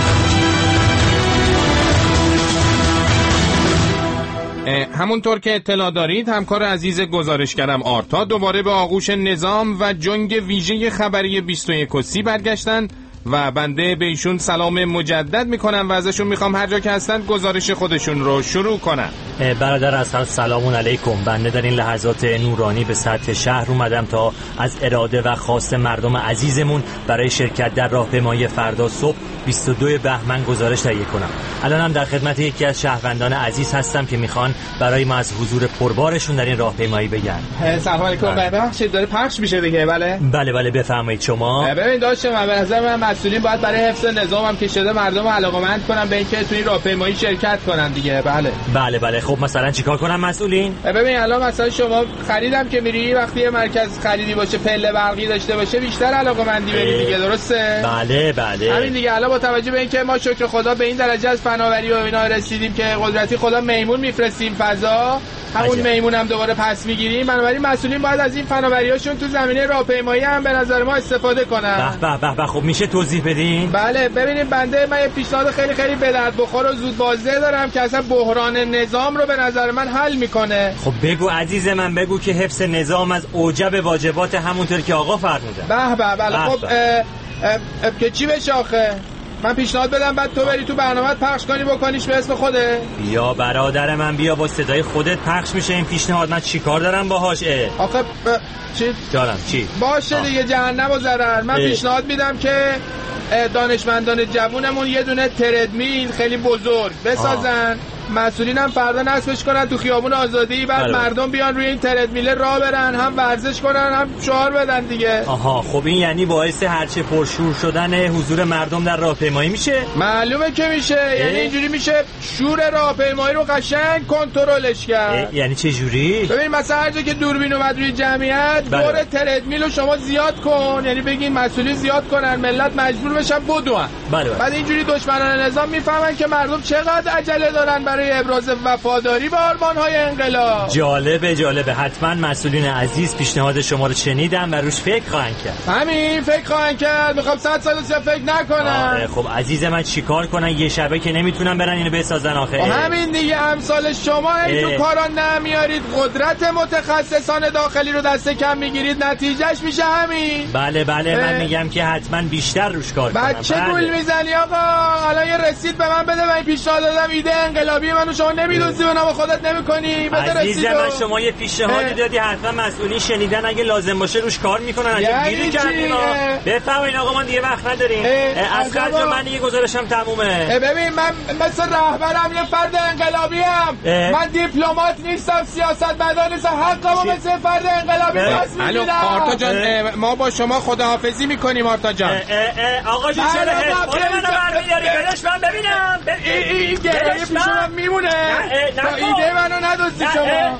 همونطور که اطلاع دارید همکار عزیز گزارشگرم آرتا دوباره به آغوش نظام و جنگ ویژه خبری بیست و یک و سی برگشتن و بنده به ایشون سلام مجدد میکنم و ازشون میخوام هر جا که هستن گزارش خودشون رو شروع کنن. برادر اصلا سلامون علیکم. بنده در این لحظات نورانی به سطح شهر اومدم تا از اراده و خواست مردم عزیزمون برای شرکت در راهپیمایی فردا صبح بیست و دو بهمن گزارش تهیه کنم. الانم در خدمت یکی از شهروندان عزیز هستم که میخوان برای ما از حضور پربارشون در این راهپیمایی بگن. سلام علیکم. ببخشید داره پخش میشه دیگه؟ بله بله بله بفرمایید شما. ببین داشتم من به نظر من مسئولین باید برای حفظ نظام هم که شده مردم علاقه‌مند کنن به اینکه توی راهپیمایی شرکت کنن دیگه. بله بله بله. خب مثلا چیکار کنن مسئولین؟ ببین الان مثلا شما خریدم که میری وقتی مرکز خریدی باشه پله برقی داشته باشه بیشتر علاقه‌مندی بری دیگه، درسته؟ بله بله. همین دیگه. الان با توجه به اینکه ما شکر خدا به این درجه از فناوری و اینا رسیدیم که قدرتی خدا میمون میفرستیم فضا، همون میمون هم دوباره پس میگیریم. بنابراین مسئولین باید از این فناوریاشون تو زمینه راهپیمایی هم به نظر ما استفاده کنن. به به به. خب میشه توضیح بدین؟ بله ببینیم بنده من یه پیشنهاد خیلی خیلی به درد بخور و زود بازده دارم که اصلا بحران نظام رو به نظر من حل میکنه. خب بگو عزیز من، بگو که حفظ نظام از اوجب واجبات همونطور که آقا فرمودن. به به. بله خب اه اه اه که چی بشه آخه؟ من پیشنهاد بدم بعد تو بری تو برنامه‌ات پخش کنی بکنیش به اسم خوده؟ بیا برادر من بیا، با صدای خودت پخش میشه این پیشنهاد. من چیکار دارم باهاش؟ آخه ب... چی؟ دارم چی؟ باشه آه. دیگه جهنم و ضرر. من اه. پیشنهاد میدم که دانشمندان جوونمون یه دونه تردمیل خیلی بزرگ بسازن، مسئولین هم فردا نصبش کنن تو خیابون آزادی، بعد بله. مردم بیان روی این تردمیل راه برن، هم ورزش کنن هم شعار بدن دیگه. آها خب این یعنی باعث هرچه پرشور شدن حضور مردم در راهپیمایی میشه؟ معلومه که میشه. اه؟ یعنی اینجوری میشه شور راهپیمایی رو قشنگ کنترلش کرد. یعنی چه جوری؟ ببین مثلا هر جا که دوربین اومد روی جمعیت بله. دور تردمیل رو شما زیاد کن، یعنی بگین مسئولین زیاد کنن ملت مجبور بشن بدون. بله. بعد اینجوری دشمنان نظام میفهمن که مردم چقدر عجله دارن برای ابراز وفاداری به آرمان‌های انقلاب. جالبه جالبه. حتما مسئولین عزیز پیشنهاد شما رو شنیدن و روش فکر خواهند کرد. همین فکر خواهند کرد. میخوام صد سال دیگه فکر نکنن. آره خب عزیز من چیکار کنن؟ یه شبه که نمیتونن برن اینو بسازن آخه. همین دیگه. امثال شما این تو کارا نمیارید، قدرت متخصصان داخلی رو دست کم میگیرید، نتیجهش میشه همین. بله بله اه. من میگم که حتما بیشتر روش کار کنن. بعد چه گول میزنی آقا؟ الان یه رسید به من بده، من پیشنهاد دادم ایده انقلابی منو شما نمیدونی و نام خودت نمیکنی. بده رسید. من شما یه پیشنهادی دادی حتما مسئولین شنیدن، اگه لازم باشه روش کار میکنن. اگه گیری کردیم بفهمین آقا ما دیگه وقت نداریم. از خرج من دیگه گزارشم تمومه. ببین من مثل رهبرم یه فرد انقلابی ام. من دیپلمات نیستم، سیاستمدار نیستم، حقمو مثل فرد انقلابی پس میگیرم. آرتا جان ما با شما خداحافظی میکنیم. آرتا جان آقا جون چرا حساب منو برمی‌داری؟ بلش من ببینم. این گریه پیشم میمونه. تا ایده منو ندوستی شما.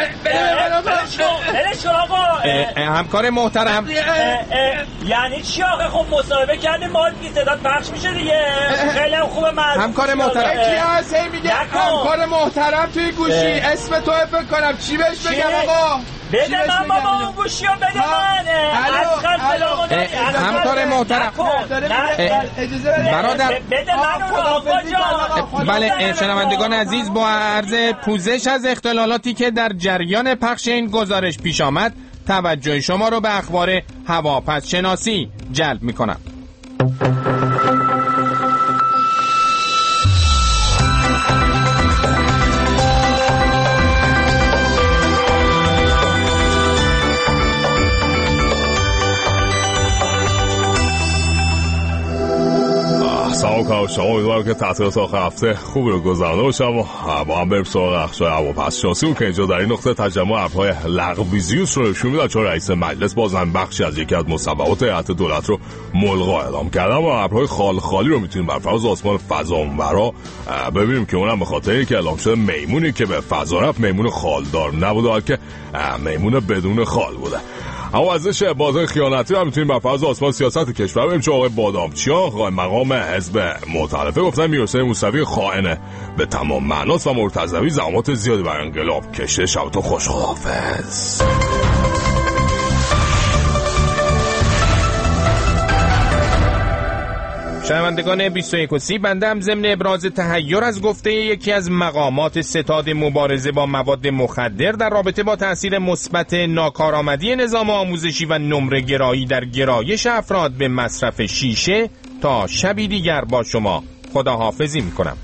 بلش کن آقا. همکار محترم یعنی چی آقا؟ خب مصاحبه کردیم ما دیگه صدا پخش میشه دیگه. خیلی خوبه. من همکار محترم کی هست میگه همکار محترم توی گوشی اسم تو فکر کنم چی بهش بگم آقا؟ بده من بابا اون گوشی رو بده من. همکار محترم برادر بده من آقا جان. بله شنوندگان عزیز، با عرض پوزش از اختلالاتی که در جریان پخش این گزارش پیش آمد توجه شما رو به اخبار هواپس شناسی جلب میکنم. سلام کارشما، امیدوارم که تعطیلات آخر هفته خوبی رو گذرانده باشم و با هم بریم سراغ اخشای هواپس شناسی که اینجا در این نقطه تجمع ابرهای لغویزیوس رو نشون میدن، چون رئیس مجلس بازم بخشی از یکی از مصوبات هیئت دولت رو ملغا اعلام کردن و ابرهای خال خالی رو میتونیم بر فراز آسمان فضا اونورا ببینیم که اونم به خاطر اینکه اعلام شده میمونی که به فضا رفت میمون خالدار نبوده، بلکه میمون بدون خال بوده. اما ازش بازار خیانتی هم میتونیم بر فراز آسمان سیاست کشور ببینیم، چون آقای بادامچیان قائم مقام حزب مؤتلفه گفتن میرحسین موسوی خائن به تمام معناست و مرتضوی زحمات زیادی بر انقلاب کشته. شبتون خوش، خداحافظ. شنوندگان بیست و یک و سی، بنده هم ضمن ابراز تحیر از گفته یکی از مقامات ستاد مبارزه با مواد مخدر در رابطه با تأثیر مثبت ناکارآمدی نظام آموزشی و نمره گرایی در گرایش افراد به مصرف شیشه تا شبی دیگر با شما خداحافظی میکنم.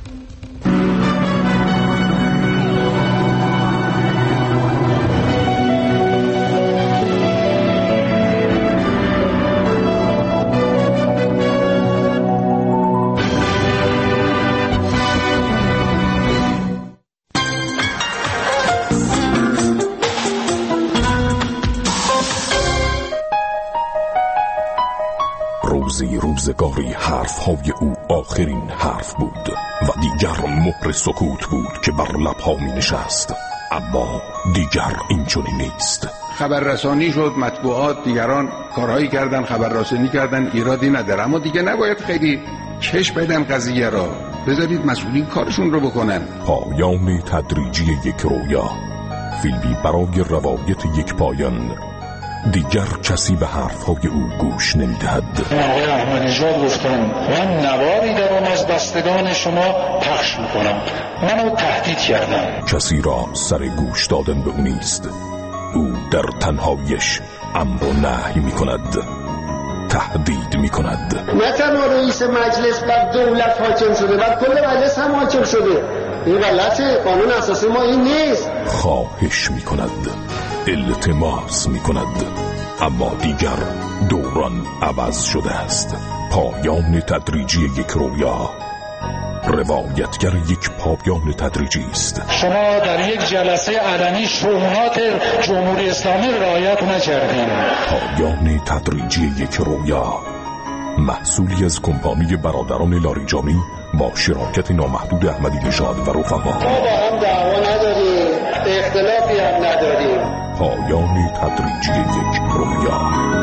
روزگاری حرفهای او آخرین حرف بود و دیگر مهر سکوت بود که بر لبها می نشست، اما دیگر این چنین نیست. خبررسانی شد، مطبوعات دیگران کارهایی کردن، خبررسانی کردن، ایرادی نداره، اما دیگه نباید خیلی چشم بدن قضیه را، بذارید مسئولین کارشون رو بکنن. پایان تدریجی یک رویا، فیلمی برای روایت یک پایان. دیگر کسی به حرفهای او گوش نمیدهد. آقای احمدی‌نژاد گفتن من نواری دارم از بستگان شما پخش میکنم، منو تهدید کردن. کسی را سر گوش دادن به او نیست. او در تنهایش امر و نهی میکند، تهدید میکند. نه تنها رئیس مجلس بر دولت حاکم شده، بر کل مجلس هم حاکم شده. این غلطه، قانون اساسی ما این نیست. خواهش میکند، التماس میکند، اما دیگر دوران عوض شده است. پایان تدریجی یک رویا، روایتگر یک پایان تدریجی است. شما در یک جلسه علنی شؤونات جمهوری اسلامی رعایت نکردید. پایان تدریجی یک رویا، محصولی از کمپانی برادران لاریجانی با شراکت نامحدود احمدی‌نژاد و رفقا. ما با هم دعوا نداریم، اختلافی هم نداریم. پایان تدریجی یک رویا.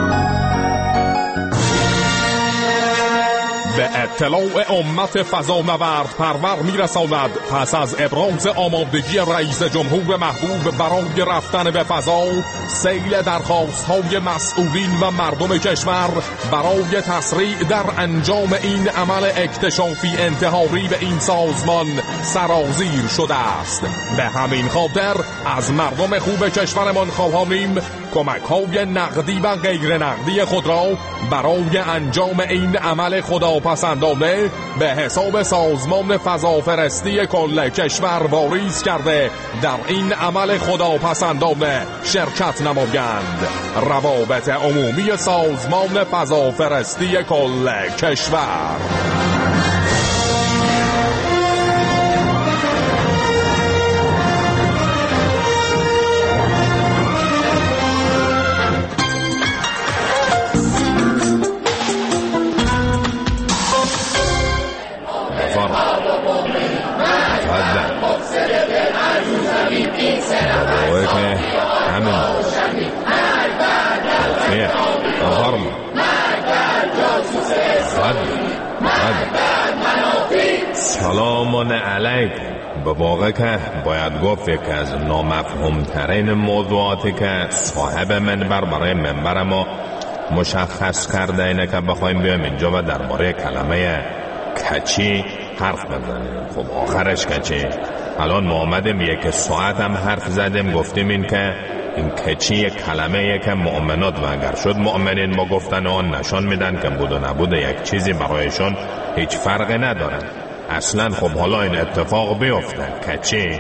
به اطلاع امت فضا نورد پرور میرساند پس از ابراز آمادگی رئیس جمهور محبوب برای رفتن به فضا، سیل درخواست های مسئولین و مردم کشور برای تسریع در انجام این عمل اکتشافی انتحاری به این سازمان سرازیر شده است. به همین خاطر از مردم خوب کشورمان خواهانیم کمک های نقدی و غیر نقدی خود را برای انجام این عمل خداپسندانه به حساب سازمان فضافرستی کل کشور واریز کرده در این عمل خداپسندانه شرکت نمایند. روابط عمومی سازمان فضافرستی کل کشور. سلام علیکم. به واقع که باید گفت یک از نامفهوم ترین موضوعاتی که صاحب منبر برای منبر ما مشخص کرده اینه که بخوایم بیایم اینجا و درباره کلمه کچی حرف بزنیم. خب آخرش کچی. الان ما آمدیم یک ساعت هم حرف زدیم، گفتیم این که این کچی یک کلمه که مؤمنات و اگر شد مؤمنین ما گفتن آن نشان میدن که بود و نبود یک چیزی برایشون هیچ فرقی ندارن اصلا. خب حالا این اتفاق بیفته کچی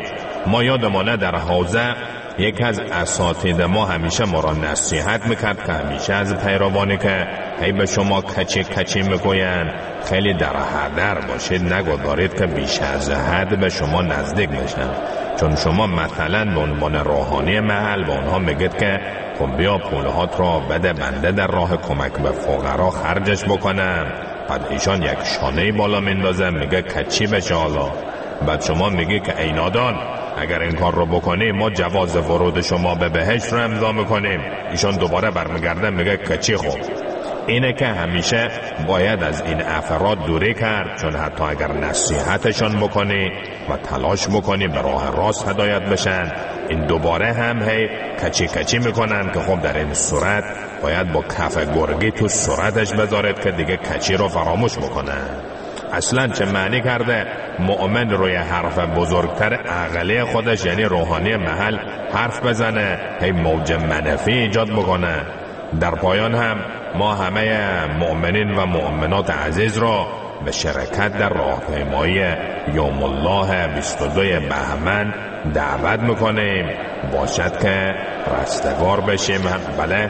ما یادمانه در حوزه یک از اساتید ما همیشه ما را نصیحت میکرد که همیشه از پیروانی که هی به شما کچی کچی میگوین خیلی در حذر باشید، نگذارید که بیش از حد به شما نزدیک بشن، چون شما مثلا به عنوان روحانی محل به اونها میگید که خب بیا پولهات را بده بنده در راه کمک به فقرا خرجش بکنم، بعد ایشان یک شانه بالا میندازه میگه کچی بشه حالا، بعد شما میگی که ای نادان اگر این کار رو بکنی ما جواز ورود شما به بهشت رو امضا میکنیم، ایشان دوباره برمیگرده میگه کچی. خوب اینه که همیشه باید از این افراد دوری کرد، چون حتی اگر نصیحتشان بکنی و تلاش بکنی به راه راست هدایت بشن، این دوباره هم هی کچی کچی میکنن که خب در این صورت باید با کف گرگی تو صورتش بذارید که دیگه کچی رو فراموش بکنن. اصلا چه معنی کرده مؤمن روی حرف بزرگتر عقلی خودش یعنی روحانی محل حرف بزنه هی موج منفی ایجاد بکنه؟ در پایان هم ما همه مؤمنین و مؤمنات عزیز را به شرکت در راهپیمایی یوم الله بیست و دو بهمن دعوت میکنیم، باشد که رستگار بشیم. بله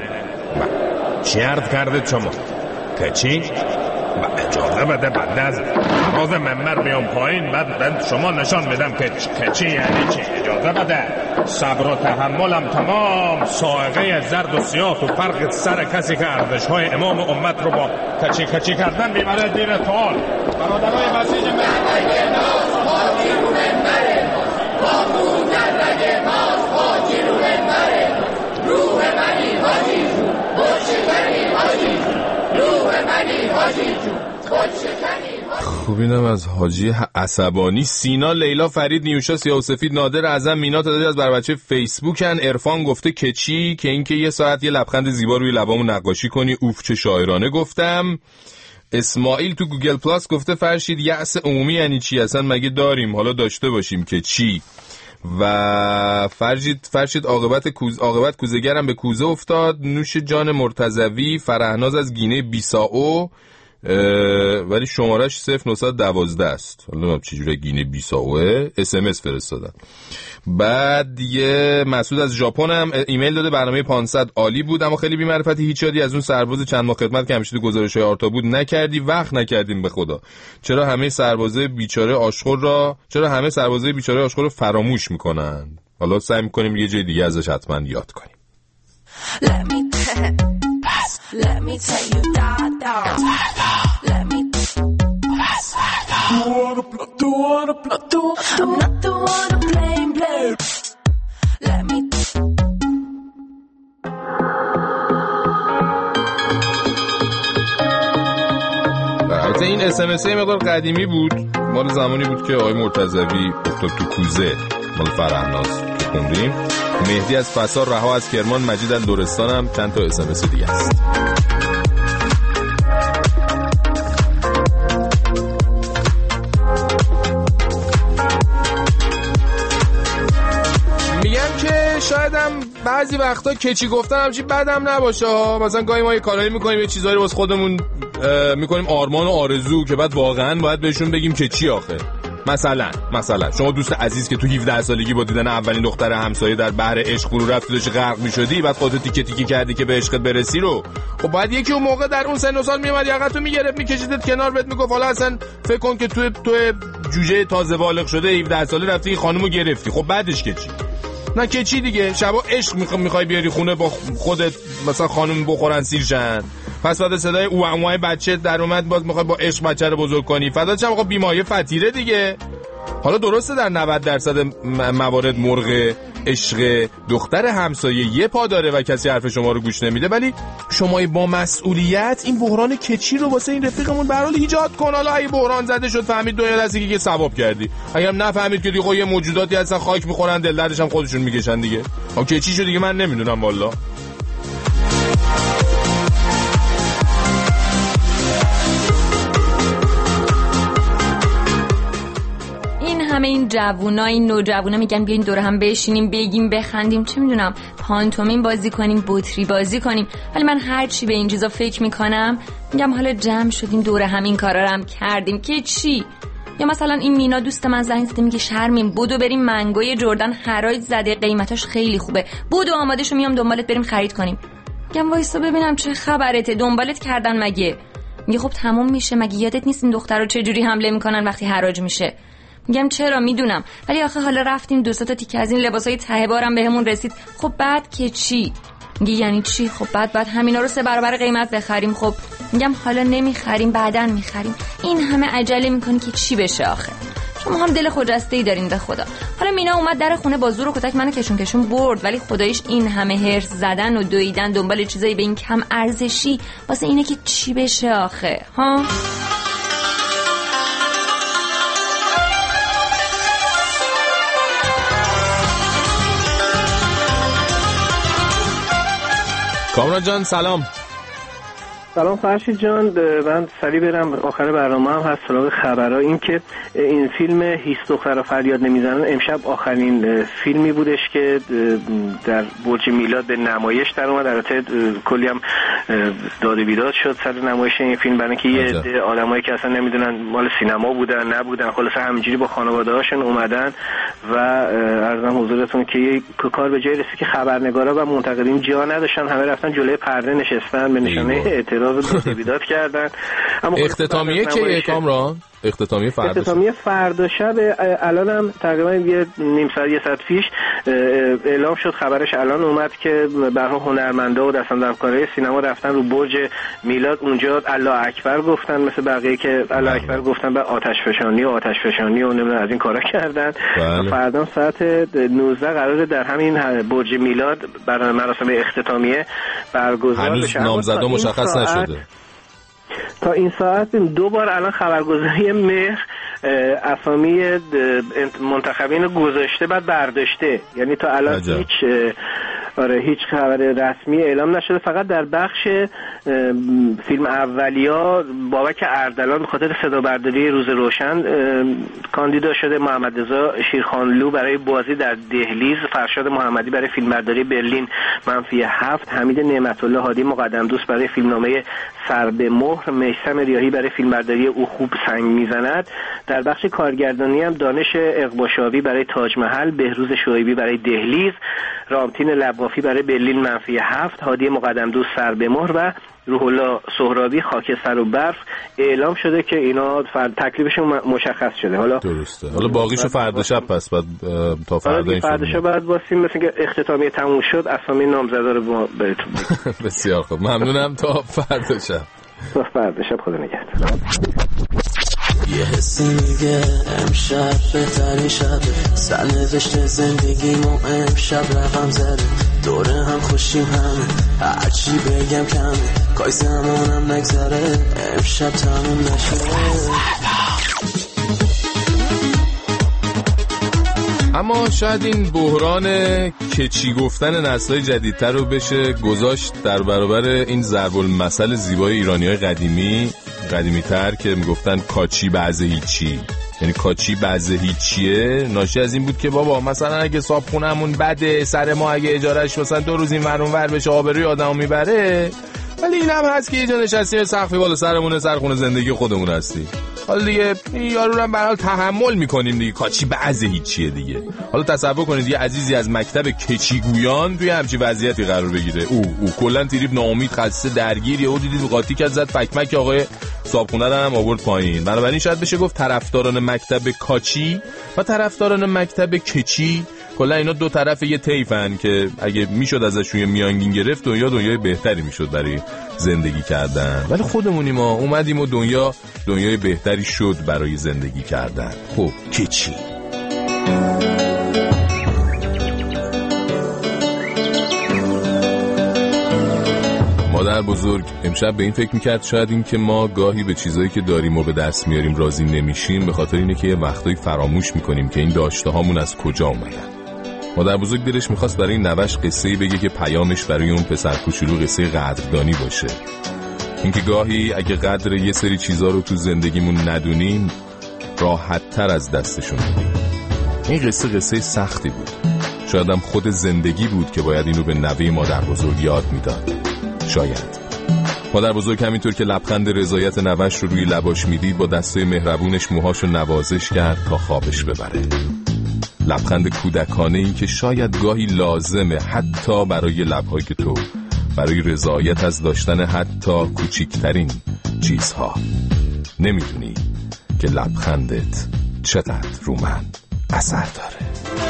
چی عرض کردید شما؟ که چی؟ و اجازه بده بعد از راز منبر بیام پایین، بعد, بعد شما نشان میدم که چی یعنی چی. اجازه بده، صبر و تحملم تمام، سائقه زرد و سیاه و فرق سر کسی که ارزش های امام امت رو با کچی کچی کردن میبره دیر تال. برادرای مسیح منبر حاجی رو منبره، با بودن رگ ماست حاجی رو منبره، روح منی حاجی جون بشکنی حاجی جون، روح منی حاجی جون بشکنی. خوب اینم از حاجی عصبانی. سینا، لیلا، فرید، نیوشا، سیاه و سفید، نادر، اعظم، مینا تعدادی از بر بچه فیسبوکن. عرفان گفته که چی؟ که اینکه یه ساعت یه لبخند زیبا روی لبامو نقاشی کنی. اوف چه شاعرانه گفتم. اسماعیل تو گوگل پلاس گفته فرشید یأس عمومی یعنی چی؟ اصلا مگه داریم؟ حالا داشته باشیم که چی؟ و فرشید فرشید عاقبت کوز عاقبت کوزه‌گرم به کوزه افتاد. نوش جان مرتضوی. فرهناز از گینه بیسائو، ولی شمارش صفر نهصد و دوازده است. حالا نمیدونم چجوری گینه بیسائوه. اس ام اس فرستادن. بعد یه مسعود از ژاپن هم ایمیل داده برنامه پانصد عالی بود اما خیلی بی معرفتی، هیچ یادی از اون سرباز چند ماه خدمت که همیشه تو گزارش‌های آرتا بود نکردی. وقت نکردیم به خدا. چرا همه سربازای بیچاره آشخور را چرا همه سربازای بیچاره آشخور رو فراموش میکنن؟ حالا سعی میکنیم یه جای دیگه ازش حتما یاد کنیم. Let me Let me tell you that that Let me Do wanna play, do wanna play, do I'm not the one to play, play Let me البته این اس ام اس مقدار قدیمی بود، مال زمانی بود که آقای مرتضوی افتاد تو کوزه، مال فرهناز که خوندیم. مهدی از فسار، رها از کرمان، مجید از لرستان هم چند تا اس ام اس دیگه است. میگم که شایدم بعضی وقتا کچی گفتن همچی بدم نباشه ها. مثلا گاهی ما یه کارهایی میکنیم، یه چیزایی رو واسه خودمون میکنیم آرمان و آرزو که بعد واقعا باید بهشون بگیم که چی آخه. مثلا مثلا شما دوست عزیز که تو هفده سالگی با دیدن اولین دختر همسایه در بحر عشق فرو رفتی داشتی غرق میشدی، بعد خودت تیکه تیکه کردی که به عشقت برسی رو، خب بعد یکی اون موقع در اون سن و سال میومد یقتو میگرفت میکشیدت کنار، بهت میگفت حالا اصلا فکر کن که تو تو جوجه تازه بالغ شده هفده ساله رفتی این خانومو گرفتی. خب بعدش که چی؟ نه که چی دیگه، شبا عشق میخوای بیاری خونه با خودت مثلا خانم بخورن سیرشن، پس بعد صدای او اوای بچه در اومد باز میخوای با عشق بچه رو بزرگ کنی، فدا چه آقا بیمایه فتیره دیگه. حالا درسته در نود درصد موارد مرغ عشق دختر همسایه یه پا داره و کسی حرف شما رو گوش نمیده، ولی شما با مسئولیت این بحران کچی رو واسه این رفیقمون به هر حال ایجاد کن. حالا اگه بحران زده شد فهمید دنیا دستی که ثواب کردی، اگه هم نفهمید که دیگه یه موجوداتی هستن خاک میخورن دل دردش هم خودشون میکشن دیگه. اون کچی شو دیگه من نمیدونم والله. همه این جوونا این نوجوانا میگن بیاین دور هم بشینیم بگیم بخندیم چه میدونم پانتومین بازی کنیم بطری بازی کنیم، ولی من هر چی به این چیزا فکر میکنم میگم حالا جمع شدیم دور هم این کارا رو هم کردیم که چی؟ یا مثلا این مینا دوست من زنگ زده میگه شرمین بدو بریم منگوی جردن حراج زده قیمتاش خیلی خوبه، بدو آماده شو میام دنبالت بریم خرید کنیم. میگم وایسا ببینم چه خبرته، دنبالت کردن مگه؟ میگه خب تموم میشه، مگه یادت نیست این دخترا چه جوری حمله میکنن وقتی حراج میشه؟ میگم چرا میدونم، ولی آخه حالا رفتیم دو سه تا تیکه از این لباسای ته بارم بهمون رسید. خب بعد که چی؟ میگه یعنی چی؟ خب بعد بعد همینا رو سه برابر قیمت بخریم. خب میگم حالا نمیخریم بعدن میخریم، این همه عجله میکنی که چی بشه آخه؟ شما هم دل خجسته‌ای دارین به خدا. حالا مینا اومد در خونه با زور و کتک منو کشون کشون برد، ولی خداییش این همه هرس زدن و دویدن دنبال چیزایی به این کم ارزشی واسه اینه که چی بشه آخه؟ ها؟ کامران جان سلام. سلام فرشید جان، من سریع برم آخر برنامه هم هست سراغ خبرها. این که این فیلم هیچ دخترها فریاد نمیزنن امشب آخرین فیلمی بودش که در برج میلاد به نمایش در اومد. البته کلی هم داد و بیداد شد سر نمایش این فیلم، برای اینکه یه عده آدمایی که اصلا نمیدونن مال سینما بودن نبودن، خلاصه همینجوری با خانواده‌هاشون اومدن و عرضم حضورتون که یه کار به جای رسید که خبرنگارا و منتقدین جا نداشتن، همه رفتن جلوی پرده نشستن به نشانه اعتراض بیداد کردن. اما اختتامیه که کامران اختتامیه فردا اختتامیه فردا شب، الان هم تقریبا یه نیم ساعت یه ساعت پیش اعلام شد، خبرش الان اومد که برای هنرمندا و دستاندرکارای سینما رفتن رو برج میلاد، اونجا الله اکبر گفتن مثل بقیه که الله اکبر گفتن، بعد آتش فشانی و آتش فشانی و نمیدونم از این کارا کردن. فردا ساعت نوزده قراره در همین برج میلاد برای مراسم اختتامیه برگزار بشه. هنوز نامزدا مشخص نشده. تا این ساعت دو بار الان خبرگزاری مهر اسامی منتخبین گذاشته بعد برداشته، یعنی تا الان عجب. هیچ آره هیچ خبر رسمی اعلام نشده. فقط در بخش فیلم اولیا بابک اردلان به خاطر صدا برداری روز روشن کاندیدا شده، محمد رضا شیرخانلو برای بازی در دهلیز، فرشاد محمدی برای فیلمبرداری برلین منفی هفت، حمید نعمت الله هادی مقدم دوست برای فیلمنامه سر به مهر، میثم ریاحی برای فیلمبرداری او خوب سنگ میزند. در بخش کارگردانی هم دانش اقباشاوی برای تاج محل، بهروز شعیبی برای دهلیز، رامتین لبافی برای برلین منفی هفت، هادی مقدم دوست سر به مهر و روح الله سهرابی خاکستر و برف اعلام شده که اینا تکلیفشون مشخص شده. حالا درسته، حالا باقیشو فردا شب پس بعد تا فردا این فردا شب بعد واسیم مثل که اختتامیه تموم شد اسامی نامزدا رو بهتون بسیار خوب، ممنونم. تا فردا شب. تا فردا شب، خدا نگهدار. یه حسی میگه امشب بهترین شبه، سرنوشت زندگیمو امشب رقم زده، دوره هم خوشیم همه، هرچی بگم کمه، کاش زمانم نگذره امشب تموم نشه. اما شاید این بحران که چی گفتن نسل‌های جدیدتر رو بشه گذاشت در برابر این ضرب المثل زیبای ایرانی‌های قدیمی قدیمی تر که میگفتن کاچی بعض هیچی، یعنی کاچی بعض هیچیه ناشی از این بود که بابا مثلا اگه صابخونه‌مون بده، سر ما اگه اجارهش مثلا دو روز این ور اون ور بشه آبروی آدمو میبره، ولی این هم هست که یه جا نشستیم سقفی بالا سرمونه، سرخونه زندگی خودمون هستی، حالا دیگه یارو رو هم به حال تحمل میکنیم دیگه، کاچی بعض هیچیه دیگه. حالا تصور کنید یه عزیزی از مکتب کچیگویان توی همچین وضعیتی قرار بگیره، او او کلا تریپ ناامید خسته درگیر، یهو دیدید قاطی کرد زد فکمک آقای صابخونه رو هم آورد پایین. بنابراین شاید بشه گفت طرفداران مکتب کاچی و طرفداران مکتب کچی کلا اینا دو طرف یه طیفن که اگه میشد ازشون یه میانگین گرفت دنیا دنیای بهتری میشد برای زندگی کردن، ولی خودمونی ما اومدیم و دنیا دنیای بهتری شد برای زندگی کردن. خب که چی؟ مادر بزرگ امشب به این فکر میکرد شاید این که ما گاهی به چیزایی که داریم و به دست میاریم راضی نمیشیم به خاطر اینه که یه وقتایی فراموش میکنیم که این داشته هامون از کجا اومدن. مادر بزرگ دلش میخواست برای نوش قصه‌ای بگه که پیامش برای اون پسر کوچولو قصه قدردانی باشه، اینکه گاهی اگه قدر یه سری چیزا رو تو زندگیمون ندونیم راحت تر از دستشون میدیم. این قصه قصه سختی بود، شاید هم خود زندگی بود که باید اینو به نوه مادر بزرگ یاد میداد. شاید مادر بزرگ همینطور که لبخند رضایت نوش رو روی لباش میدید با دسته مهربونش موهاشو نوازش کرد تا خوابش ببره. لبخند کودکانه ای که شاید گاهی لازمه حتی برای لبهای تو، برای رضایت از داشتن حتی کوچکترین چیزها. نمیدونی که لبخندت چقدر رو من اثر داره.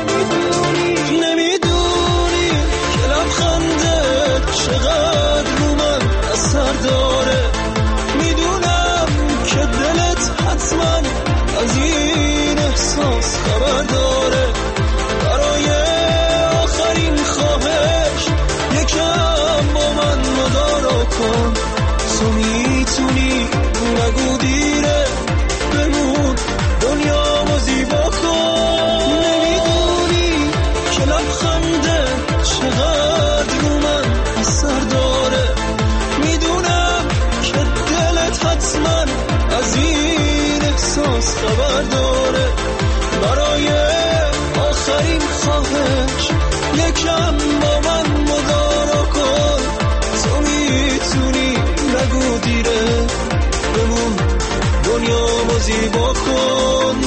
نمیدونی که لبخندت چقدر رو من اثر داره. میدونم که دلت حتما از این احساس خبر داره. برای آخرین خواهش یکم با من مدارا کن. تو میتونی نگو دیره بمون دنیامو زیبا کن. نمیدونی که لبخنده چقدر رو من اثر داره. میدونم که دلت حتما از این احساس خبر داره. برای آخرین خواهش یکم با من مدارا کن. تو میتونی نگو دیره بمون دنیامو زیبا کن.